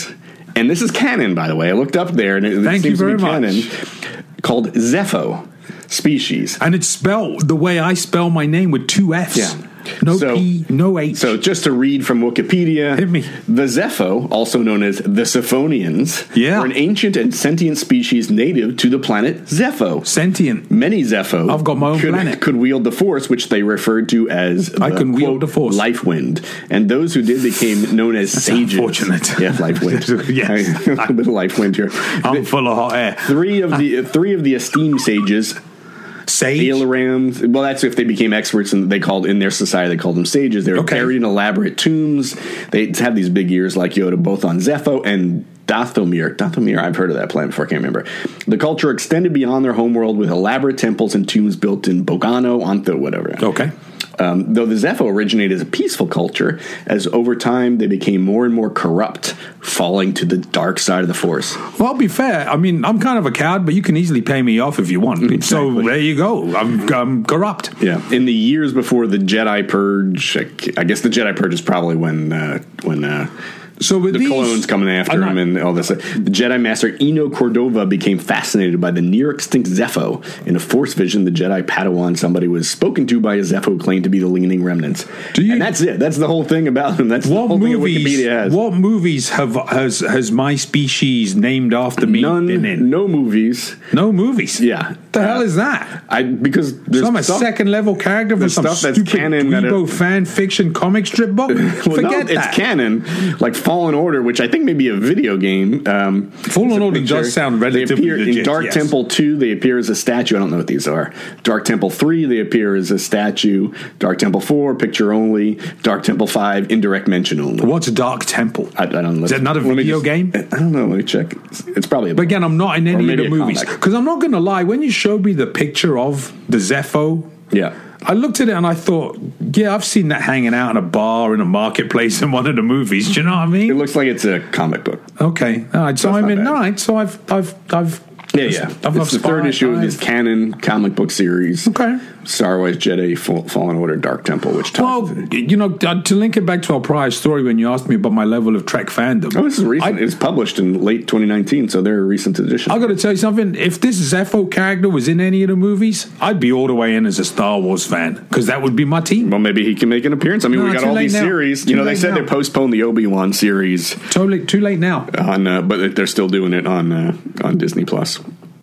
S2: And this is canon, by the way. I looked up there, and it,
S1: Thank
S2: it seems
S1: you very
S2: to be canon,
S1: much.
S2: called Zeffo species.
S1: And it's spelled the way I spell my name with two F's.
S2: Yeah.
S1: No
S2: so,
S1: P, no H.
S2: So just to read from Wikipedia,
S1: Hit me.
S2: the Zeffo, also known as the Cephonians,
S1: yeah.
S2: were an ancient and sentient species native to the planet Zeffo.
S1: Sentient.
S2: Many Zeffo
S1: I've got my own
S2: could,
S1: planet.
S2: could wield the Force, which they referred to as the,
S1: I can wield
S2: quote,
S1: the Force.
S2: life wind. And those who did became known as
S1: That's
S2: sages.
S1: unfortunate.
S2: Yeah, life wind.
S1: Yes.
S2: A little bit of life wind here.
S1: I'm full of hot air.
S2: Three of the three of the esteemed sages,
S1: Sage?
S2: Ailorams. Well, that's if they became experts, and they called in their society. They called them sages. They were
S1: Okay.
S2: buried in elaborate tombs. They had these big ears like Yoda, both on Zeffo and Dathomir. Dathomir, I've heard of that planet before. I can't remember. The culture extended beyond their homeworld with elaborate temples and tombs built in Bogano, Antho, whatever.
S1: Okay.
S2: Um, though the Zeffo originated as a peaceful culture, as over time they became more and more corrupt, falling to the dark side of the Force.
S1: Well, I'll be fair. I mean, I'm kind of a coward, but you can easily pay me off if you want.
S2: Exactly.
S1: So there you go. I'm, I'm corrupt.
S2: Yeah. In the years before the Jedi Purge, I guess the Jedi Purge is probably when uh, when. Uh,
S1: So with
S2: the
S1: these,
S2: clones coming after
S1: not,
S2: him and all this. The Jedi Master Eno Cordova became fascinated by the near-extinct Zeffo. In a Force vision, the Jedi Padawan, somebody was spoken to by a Zeffo, claimed to be the leaning remnants.
S1: Do you,
S2: and that's it. That's the whole thing about him. That's
S1: what
S2: the whole
S1: movies,
S2: thing that Wikipedia has.
S1: What movies have has has my species named after me
S2: None,
S1: been in?
S2: no movies.
S1: No movies?
S2: Yeah.
S1: What the
S2: uh,
S1: hell is that?
S2: I Because there's
S1: So I'm a
S2: stuff,
S1: second-level character for
S2: there's
S1: some
S2: stuff that's
S1: stupid
S2: canon that
S1: Dweebo
S2: it-
S1: fan fiction comic strip book?
S2: well,
S1: Forget
S2: no,
S1: that.
S2: it's canon, like Fallen Order, which I think may be a video game. Um,
S1: Fallen Order does sound relatively
S2: They appear
S1: legit,
S2: in Dark
S1: yes.
S2: Temple two. They appear as a statue. I don't know what these are. Dark Temple three. They appear as a statue. Dark Temple four. Picture only. Dark Temple five. Indirect mention only.
S1: What's Dark Temple?
S2: I, I don't know.
S1: Is that not a
S2: Let me
S1: video
S2: just-
S1: game?
S2: I don't know. Let me check. It's, it's probably. A,
S1: But again, I'm not in
S2: or
S1: any of
S2: maybe
S1: the
S2: a
S1: movies.
S2: comic.
S1: Because I'm not going to lie, when you showed me the picture of the Zeffo,
S2: yeah.
S1: I looked at it and I thought, yeah, I've seen that hanging out in a bar in a marketplace in one of the movies. Do you know what I
S2: It
S1: mean?
S2: looks like it's a comic book.
S1: Okay, all right. So
S2: That's
S1: I'm
S2: not
S1: in.
S2: bad.
S1: All right. So I've, I've, I've.
S2: Yeah, yeah.
S1: I've,
S2: It's the third issue of this canon comic book series.
S1: Okay.
S2: Star Wars Jedi Fall- Fallen Order Dark Temple, which ties
S1: Well,
S2: into it.
S1: you know, uh, to link it back to our prior story when you asked me about my level of Trek fandom.
S2: Oh, this is recent.
S1: I,
S2: It's published in late twenty nineteen, so they're a recent edition.
S1: I got to tell you something. If this Zeffo character was in any of the movies, I'd be all the way in as a Star Wars fan because that would be my team.
S2: Well, maybe he can make an appearance. I mean,
S1: No,
S2: we got
S1: too
S2: all
S1: late
S2: these
S1: now.
S2: series.
S1: Too
S2: You know, they
S1: late
S2: said
S1: now.
S2: they postponed the Obi-Wan series
S1: Totally too late now.
S2: on, uh, but they're still doing it on uh, on Disney Plus.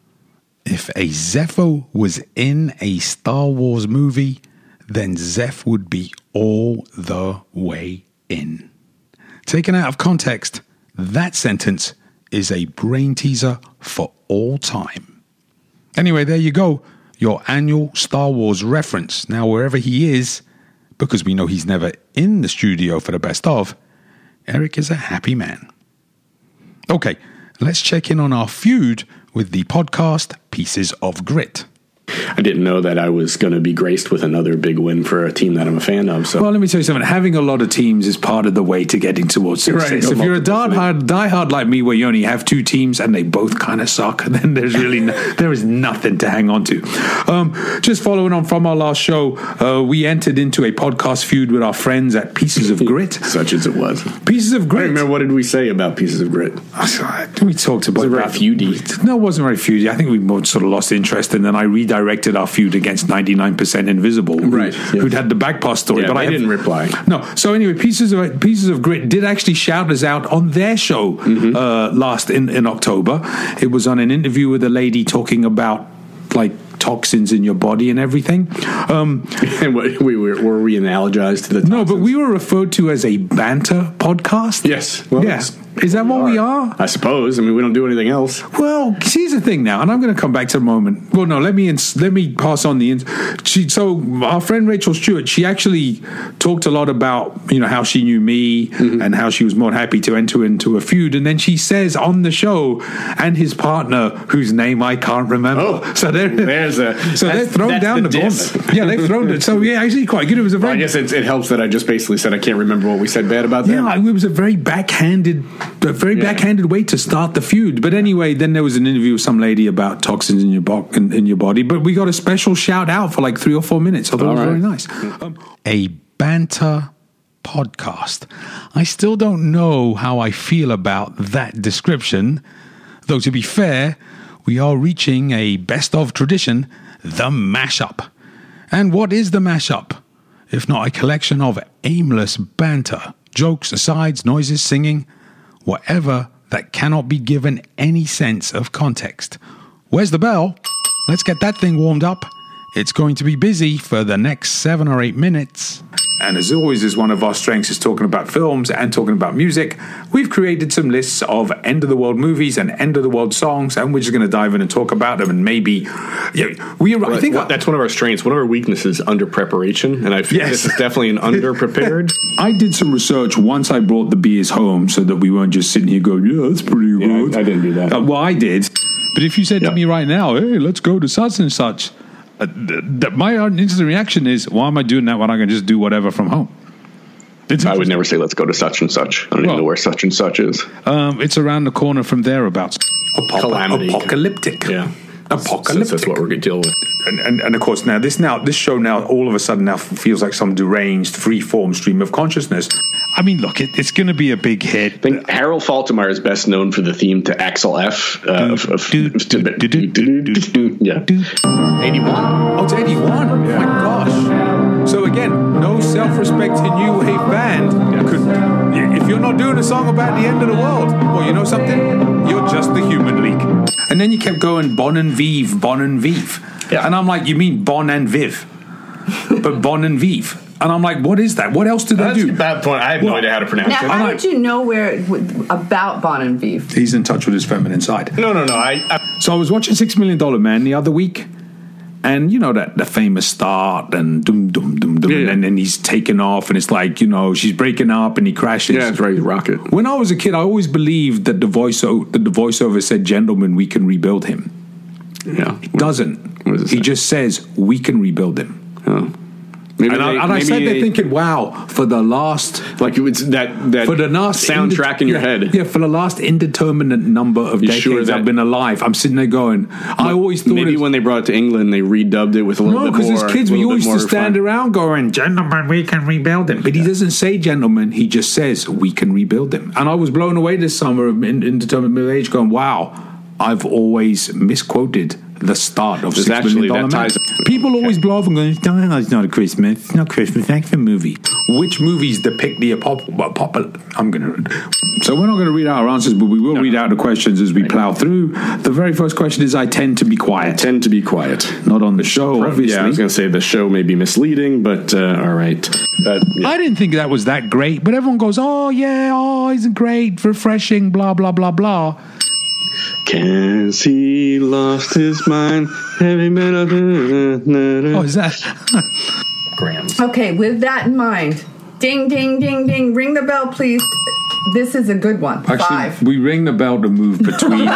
S3: If a Zeffo was in a Star Wars movie, then Zeph would be all the way in. Taken out of context, that sentence is a brain teaser for all time. Anyway, there you go. Your annual Star Wars reference. Now, wherever he is, because we know he's never in the studio for the best of, Eric is a happy man. Okay, let's check in on our feud with the podcast Pieces of Grit.
S2: I didn't know that I was going to be graced with another big win for a team that I'm a fan of. So
S1: Well, let me tell you something. Having a lot of teams is part of the way to getting towards success.
S2: Right,
S1: If you're a
S2: multiple
S1: diehard, diehard like me, where you only have two teams and they both kind of suck, then there's really no, there is nothing to hang on to. Um, just following on from our last show, uh, we entered into a podcast feud with our friends at Pieces of Grit.
S2: such as it was.
S1: Pieces of
S2: I
S1: Grit.
S2: remember, what did we say about Pieces of Grit?
S1: We talked about
S2: Was it very
S1: that.
S2: feudy?
S1: No, it wasn't very feudy. I think we both sort of lost interest, and then I redirected our feud against ninety-nine percent Invisible, who,
S2: Right, yes.
S1: who'd had the back pass story.
S2: Yeah,
S1: but
S2: they
S1: I have-
S2: didn't reply.
S1: No. So anyway, Pieces of Pieces of Grit did actually shout us out on their show
S2: Mm-hmm.
S1: uh, last in, in October. It was on an interview with a lady talking about like toxins in your body and everything. Um,
S2: And what, we were, were we analogized to the
S1: no, but
S2: toxins?
S1: we were referred to as a banter podcast.
S2: Yes. Well,
S1: yeah.
S2: that's-
S1: Is that what we are?
S2: I suppose. I mean, we don't do anything else.
S1: Well, here's the thing now, and I'm going to come back to the moment. Well, no, let me ins- let me pass on the. Ins- she, so our friend Rachel Stewart, she actually talked a lot about you know how she knew me
S2: Mm-hmm.
S1: and how she was more happy to enter into a feud, and then she says on the show, and his partner, whose name I can't remember.
S2: Oh,
S1: so they're
S2: there's a
S1: so they're
S2: that's-
S1: thrown
S2: that's
S1: down
S2: the
S1: the,
S2: diss.
S1: gauntlet. Yeah, they've thrown it. So yeah, actually quite good. It was a
S2: Well,
S1: very
S2: I guess it, it helps that I just basically said I can't remember what we said bad about them.
S1: Yeah, it was a very backhanded, a very
S2: Yeah.
S1: backhanded way to start the feud. But anyway, then there was an interview with some lady about toxins in your bo- in, in your body. But we got a special shout out for like three or four minutes. I thought it was
S2: All
S1: very
S2: right.
S1: nice. Um,
S3: A banter
S1: podcast. I still don't know how I feel about that description, though to be fair, we are reaching a best of tradition, the mashup. And what is the mashup? If not a collection of aimless banter, jokes, asides, noises, singing, whatever that cannot be given any sense of context. Where's the bell? Let's get that thing warmed up. It's going to be busy for the next seven or eight minutes.
S3: And as always, as one of our strengths is talking about films and talking about music, we've created some lists of end-of-the-world movies and end-of-the-world songs, and we're just going to dive in and talk about them. And maybe, yeah, we.
S2: Well,
S3: I think
S2: well, that's one of our strengths. One of our weaknesses, under preparation, and I feel
S3: Yes.
S2: this is definitely an under-prepared.
S3: I did some research once I brought the beers home, so that we weren't just sitting here going, "Yeah, that's pretty
S2: Yeah,
S3: good."
S2: I didn't do that.
S3: Uh, well, I did.
S1: But if you said
S2: Yeah.
S1: to me right now, hey, let's go to such and such, uh, th- th- my instant reaction is, why am I doing that when I can just do whatever from home? It's
S2: I would never say, let's go to such and such. I don't
S1: Well,
S2: even know where such and such is.
S1: Um, it's around the corner from thereabouts.
S3: Apop-
S2: Calamity.
S3: Apocalyptic.
S2: Yeah.
S3: Apocalyptic.
S2: So that's what we're going to deal with.
S3: And, and, and of course, now this now this show now all of a sudden now feels like some deranged free-form stream of consciousness.
S1: I mean, look, it, it's going to be a big hit.
S2: I think Harold Faltermeyer is best known for the theme to Axel F. Uh, of, of,
S1: Do, do, do, do, do, do,
S2: yeah. eighty-one.
S3: Oh, it's eighty-one. Oh my gosh. So again, no self-respecting new wave band could. If you're not doing a song about the end of the world, well, you know something? You're just the Human League. And then you kept going Bon and Vive, Bon and Vive.
S2: Yeah.
S3: And I'm like, you mean Bon and Viv, but Bon and Vive. And I'm like, what is that? What else did they
S2: That's
S3: do?
S2: a bad point. I have no
S3: Well,
S2: idea how to pronounce
S4: Now,
S2: it.
S4: how
S3: like-
S4: did you know where it would, about Bon and Vive?
S3: He's in touch with his feminine side.
S2: No, no, no. I, I
S3: So I was watching Six Million Dollar Man the other week, and you know that the famous start and dum dum dum dum,
S2: Yeah, yeah.
S3: and then he's taking off, and it's like, you know, she's breaking up, and he crashes.
S2: yeah, it's right. Rocket.
S3: When I was a kid, I always believed that the voice that the voiceover said, "Gentlemen, we can rebuild him."
S2: Yeah.
S3: It doesn't.
S2: What does it
S3: He
S2: say?
S3: just says, "We can rebuild him."
S2: Oh. Maybe
S3: And,
S2: they,
S3: I, and I
S2: maybe
S3: sat there
S2: they-
S3: thinking, "Wow!" For the last
S2: like it's that that
S3: for the last
S2: soundtrack
S3: inde-
S2: in your
S3: yeah,
S2: head.
S3: Yeah, for the last indeterminate number of
S2: You
S3: decades
S2: sure that-
S3: I've been alive, I'm sitting there going, I always thought
S2: Maybe
S3: it,
S2: when they brought it to England, they redubbed it with a little
S3: no,
S2: bit
S3: because
S2: more.
S3: as kids we
S2: little bit
S3: used to
S2: more
S3: stand
S2: refined.
S3: around going, "Gentlemen, we can rebuild him," but he doesn't say "gentlemen," he just says, "We can rebuild him." And I was blown away this summer of in- indeterminate middle age, going, "Wow, I've always misquoted the start of
S2: There's
S3: Six
S2: actually-
S3: Million Dollar
S2: that
S3: Man."
S2: ties-
S3: People always blow off and go, "No, it's not a Christmas. It's not Christmas. Thanks for movie." Which movies depict the apop- pop? I'm gonna. So we're not going to read out our answers, but we will read out the questions as we plow through. The very first question is, "I tend to be quiet."
S2: Tend to be quiet.
S3: Not on the show, obviously.
S2: Yeah, I was going to say the show may be misleading, but uh, all right. That, yeah.
S1: I didn't think that was that great, but everyone goes, oh, yeah, oh, isn't great, refreshing, blah, blah, blah, blah.
S2: Cause he lost his mind. Heavy metal.
S1: Oh, is that?
S2: Grams.
S4: Okay, with that in mind, ding, ding, ding, ding, ring the bell, please. This is a good one.
S3: Actually,
S4: Five.
S3: we ring the bell to move between.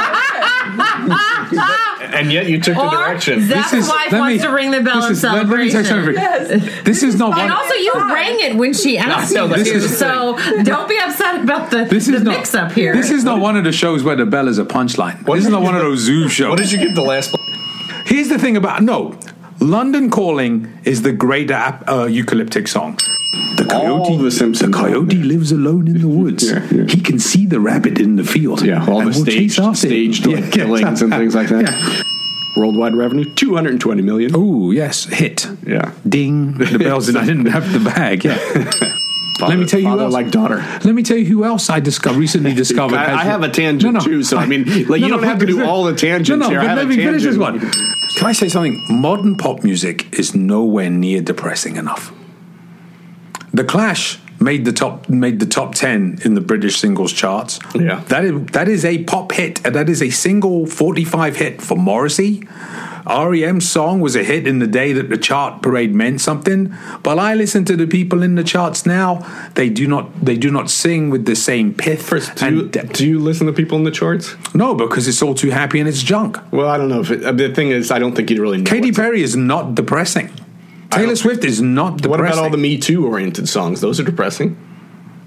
S2: And yet you took the
S5: Or
S2: direction.
S5: Zach's
S3: This is-
S5: wife
S3: let me-
S5: wants to ring the bell
S3: this
S5: in
S3: is- let- let me tell you
S5: celebration.
S3: something.
S4: Yes.
S3: This is not one.
S5: And also, you rang it when she asked
S2: know,
S5: you
S2: this
S5: to,
S2: is the
S5: so don't be upset about the,
S3: This
S5: the
S3: is not,
S5: mix-up here.
S3: This is not one of the shows where the bell is a punchline. This is not one of those zoo shows.
S2: What did you give the last?
S3: Here's the thing about no, London Calling is the great ap- uh, eucalyptic song. The coyote,
S2: All the Simpsons.
S3: the coyote lives alone in the woods.
S2: Yeah, yeah.
S3: He can see the rabbit in the field.
S2: Yeah, all
S3: and
S2: the
S3: will chase
S2: staged,
S3: after him.
S2: staged
S3: Yeah,
S2: like, killings and things like that.
S3: Yeah.
S2: Worldwide revenue two hundred twenty million.
S3: Ooh, yes, hit.
S2: Yeah.
S3: Ding. The bells, and I didn't have the bag. Yeah. Let me tell you who
S2: Father
S3: else.
S2: like daughter.
S3: Let me tell you who else I discovered recently discovered.
S2: I,
S3: has-
S2: I have a tangent too, so I mean, like you don't have to do all the tangents
S3: No, no,
S2: here. I
S3: but
S2: have
S3: let
S2: a
S3: me finish this
S2: tangent.
S3: one. Can I say something? Modern pop music is nowhere near depressing enough. The Clash made the top made the top ten in the British singles charts.
S2: Yeah.
S3: that is that is a pop hit. That is a single forty-five hit for Morrissey. R E M's song was a hit in the day that the chart parade meant something. But I listen to the people in the charts now; they do not they do not sing with the same pith.
S2: First, do,
S3: and
S2: you, do you listen to people in the charts?
S3: no, because it's all too happy and it's junk.
S2: Well, I don't know. If it, uh, the thing is, I don't think you'd really know.
S3: Katy
S2: what's-
S3: Perry is not depressing. Taylor
S2: don't-
S3: Swift is not depressing.
S2: What about all the Me Too oriented songs? Those are depressing.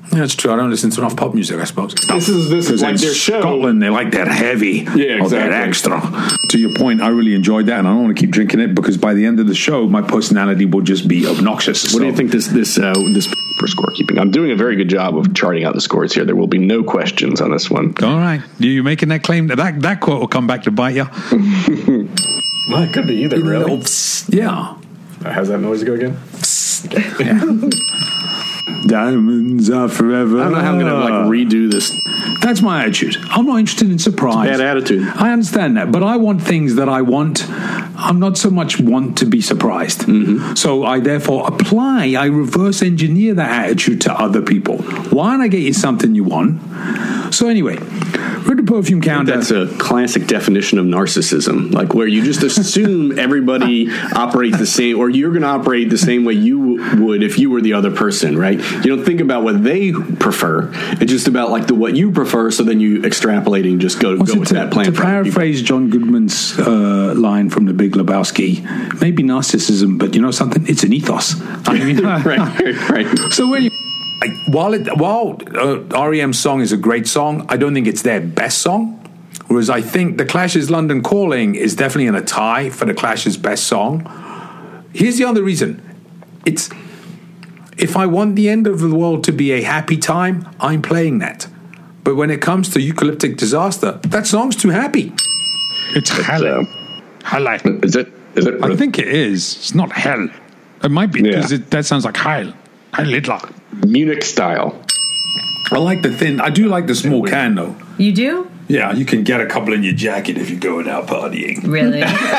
S1: Yeah, that's true. I don't listen to enough pop music, I suppose.
S2: This is this is like their show.
S1: Scotland, they like that heavy.
S2: Yeah, exactly.
S1: Or that extra. To your point, I really enjoyed that, and I don't want to keep drinking it because by the end of the show, my personality will just be obnoxious.
S2: What
S1: so.
S2: do you think this this uh, this for scorekeeping? I'm doing a very good job of charting out the scores here. There will be no questions on this one.
S1: All right, you're making that claim that that, that quote will come back to bite you.
S2: Well, it could be either. Really?
S1: Yeah.
S2: How's that noise go again?
S1: Yeah. Diamonds are forever.
S2: I don't know how I'm going to like redo this.
S1: That's my attitude. I'm not interested in surprise.
S2: Bad attitude.
S1: I understand that, but I want things that I want. I'm not so much want to be surprised. Mm-hmm. So I therefore apply, I reverse engineer that attitude to other people. Why don't I get you something you want? So anyway, we're the perfume counter.
S2: That's a classic definition of narcissism, like where you just assume everybody operates the same, or you're going to operate the same way you would if you were the other person, right? You don't think about what they prefer. It's just about like the what you prefer. So then you extrapolate and just go, go with
S1: to,
S2: that plan.
S1: To paraphrase John Goodman's uh, line from The Big Lebowski, maybe narcissism, but you know something? It's an ethos. I mean,
S2: right, right, right.
S1: So when you while it, while uh, R E M's song is a great song, I don't think it's their best song. Whereas I think The Clash's London Calling is definitely in a tie for The Clash's best song. Here's the other reason. It's if I want the end of the world to be a happy time, I'm playing that. But when it comes to Eucalyptic Disaster, that song's too happy. It's hell.
S2: Uh,
S1: hell.
S2: Is it? Is it?
S1: I think it is. It's not hell. It might be because yeah. that sounds like Heil. Heil Hitler.
S2: Munich style.
S1: I like the thin. I do like the small can though.
S5: You do?
S1: Yeah, you can get a couple in your jacket if you're going out partying.
S5: Really?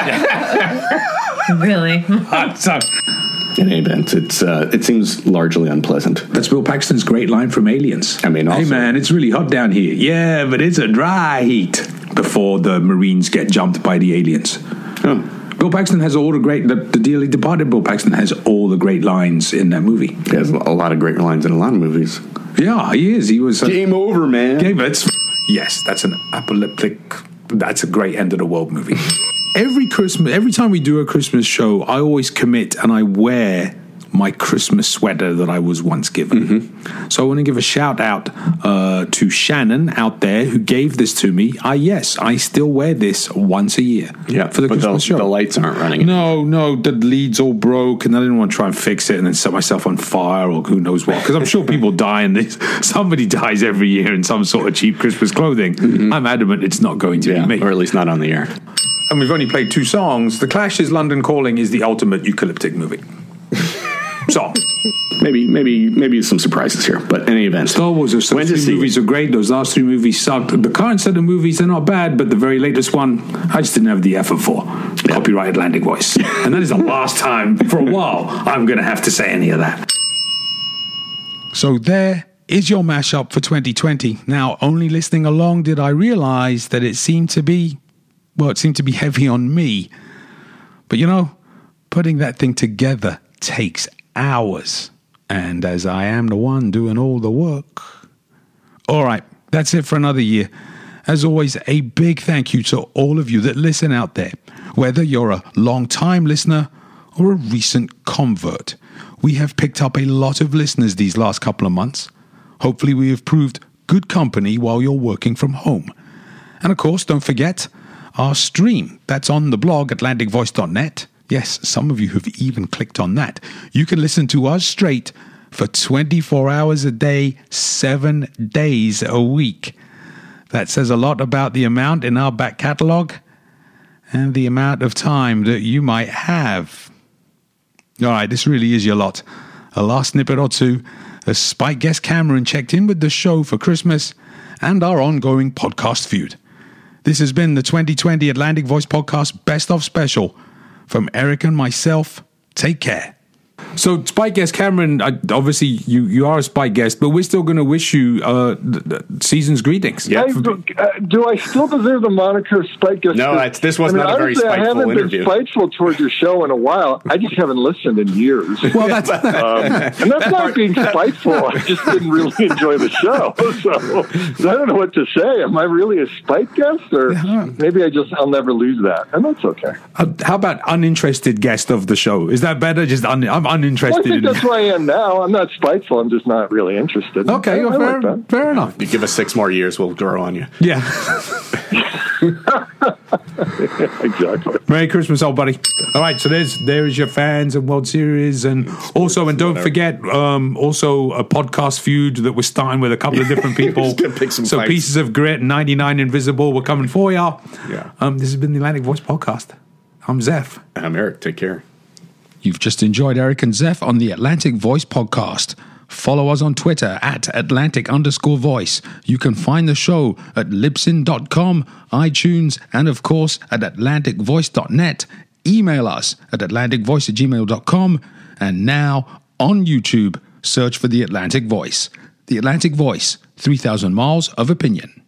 S5: Really?
S1: uh, so,
S2: in any event, it's uh, it seems largely unpleasant.
S1: That's Bill Paxton's great line from Aliens.
S2: I mean, also,
S1: hey man, it's really hot down here. Yeah, but it's a dry heat. Before the Marines get jumped by the aliens.
S2: Oh.
S1: Bill Paxton has all the great, the, the dearly departed Bill Paxton has all the great lines in that movie.
S2: He has a lot of great lines in a lot of movies.
S1: Yeah, he is. He was a,
S2: game over, man.
S1: Game, it's, yes, that's an apocalyptic. That's a great end of the world movie. Every Christmas, every time we do a Christmas show, I always commit and I wear my Christmas sweater that I was once given. Mm-hmm. So I want to give a shout out uh, to Shannon out there who gave this to me. I yes, I still wear this once a year.
S2: Yeah,
S1: for the
S2: but
S1: Christmas
S2: the,
S1: show.
S2: The lights aren't running.
S1: No, no, the leads all broke, and I didn't want to try and fix it and then set myself on fire or who knows what. Because I'm sure people die in this. Somebody dies every year in some sort of cheap Christmas clothing. Mm-hmm. I'm adamant it's not going to
S2: yeah,
S1: be me,
S2: or at least not on the air.
S1: And we've only played two songs. The Clash's London Calling is the ultimate eucalyptic movie. So
S2: maybe, maybe, maybe some surprises here. But in any event,
S1: Star Wars. Those three movies are great. Those last three movies sucked. The current set of movies are not bad, but the very latest one, I just didn't have the effort for. Yeah. Copyright Atlantic Voice, and that is the last time for a while I'm going to have to say any of that. So there is your mashup for twenty twenty. Now, only listening along did I realize that it seemed to be, well, it seemed to be heavy on me. But you know, putting that thing together takes hours, and as I am the one doing all the work. All right, that's it for another year. As always, a big thank you to all of you that listen out there, whether you're a long-time listener or a recent convert. We have picked up a lot of listeners these last couple of months. Hopefully we have proved good company while you're working from home. And of course, don't forget our stream. That's on the blog, atlantic voice dot net. Yes, some of you have even clicked on that. You can listen to us straight for twenty-four hours a day, seven days a week. That says a lot about the amount in our back catalog and the amount of time that you might have. All right, this really is your lot. A last snippet or two, as Spike guest Cameron checked in with the show for Christmas and our ongoing podcast feud. This has been the twenty twenty Atlantic Voice Podcast Best of Special. From Eric and myself, take care. So, Spike guest Cameron, I, obviously you, you are a Spike guest, but we're still going to wish you uh, the, the season's greetings.
S6: Yeah. I, uh, do I still deserve the moniker Spike guest?
S2: No, that's, this was I mean, not a very
S6: spiteful
S2: interview. I haven't
S6: interview. been spiteful towards your show in a while. I just haven't listened in years.
S1: Well, that's
S6: um, and that's not being spiteful. I just didn't really enjoy the show. So, so I don't know what to say. Am I really a Spike guest, or yeah. maybe I just I'll never lose that, and that's okay.
S1: Uh, how about uninterested guest of the show? Is that better? Just un, I'm uninterested. uninterested.
S6: Well, I think
S1: in
S6: that's where I am now. I'm not spiteful. I'm just not really interested.
S1: Okay,
S6: I,
S1: well,
S6: I
S1: fair,
S6: like
S1: fair enough.
S2: You give us six more years, we'll grow on you.
S1: Yeah.
S6: Exactly.
S1: Merry Christmas, old buddy. All right, so there's there's your fans and World Series, and also, and don't forget, um, also a podcast feud that we're starting with a couple of different people.
S2: Pick some
S1: so
S2: fights.
S1: Pieces of Grit, ninety-nine Invisible, we're coming for y'all.
S2: Yeah.
S1: Um, this has been the Atlantic Voice Podcast. I'm Zeph.
S2: I'm Eric. Take care.
S3: You've just enjoyed Eric and Zeph on the Atlantic Voice Podcast. Follow us on Twitter at Atlantic underscore voice. You can find the show at libsyn dot com, iTunes, and of course at atlantic voice dot net. Email us at atlantic voice at gmail dot com. And now on YouTube, search for The Atlantic Voice. The Atlantic Voice, three thousand miles of opinion.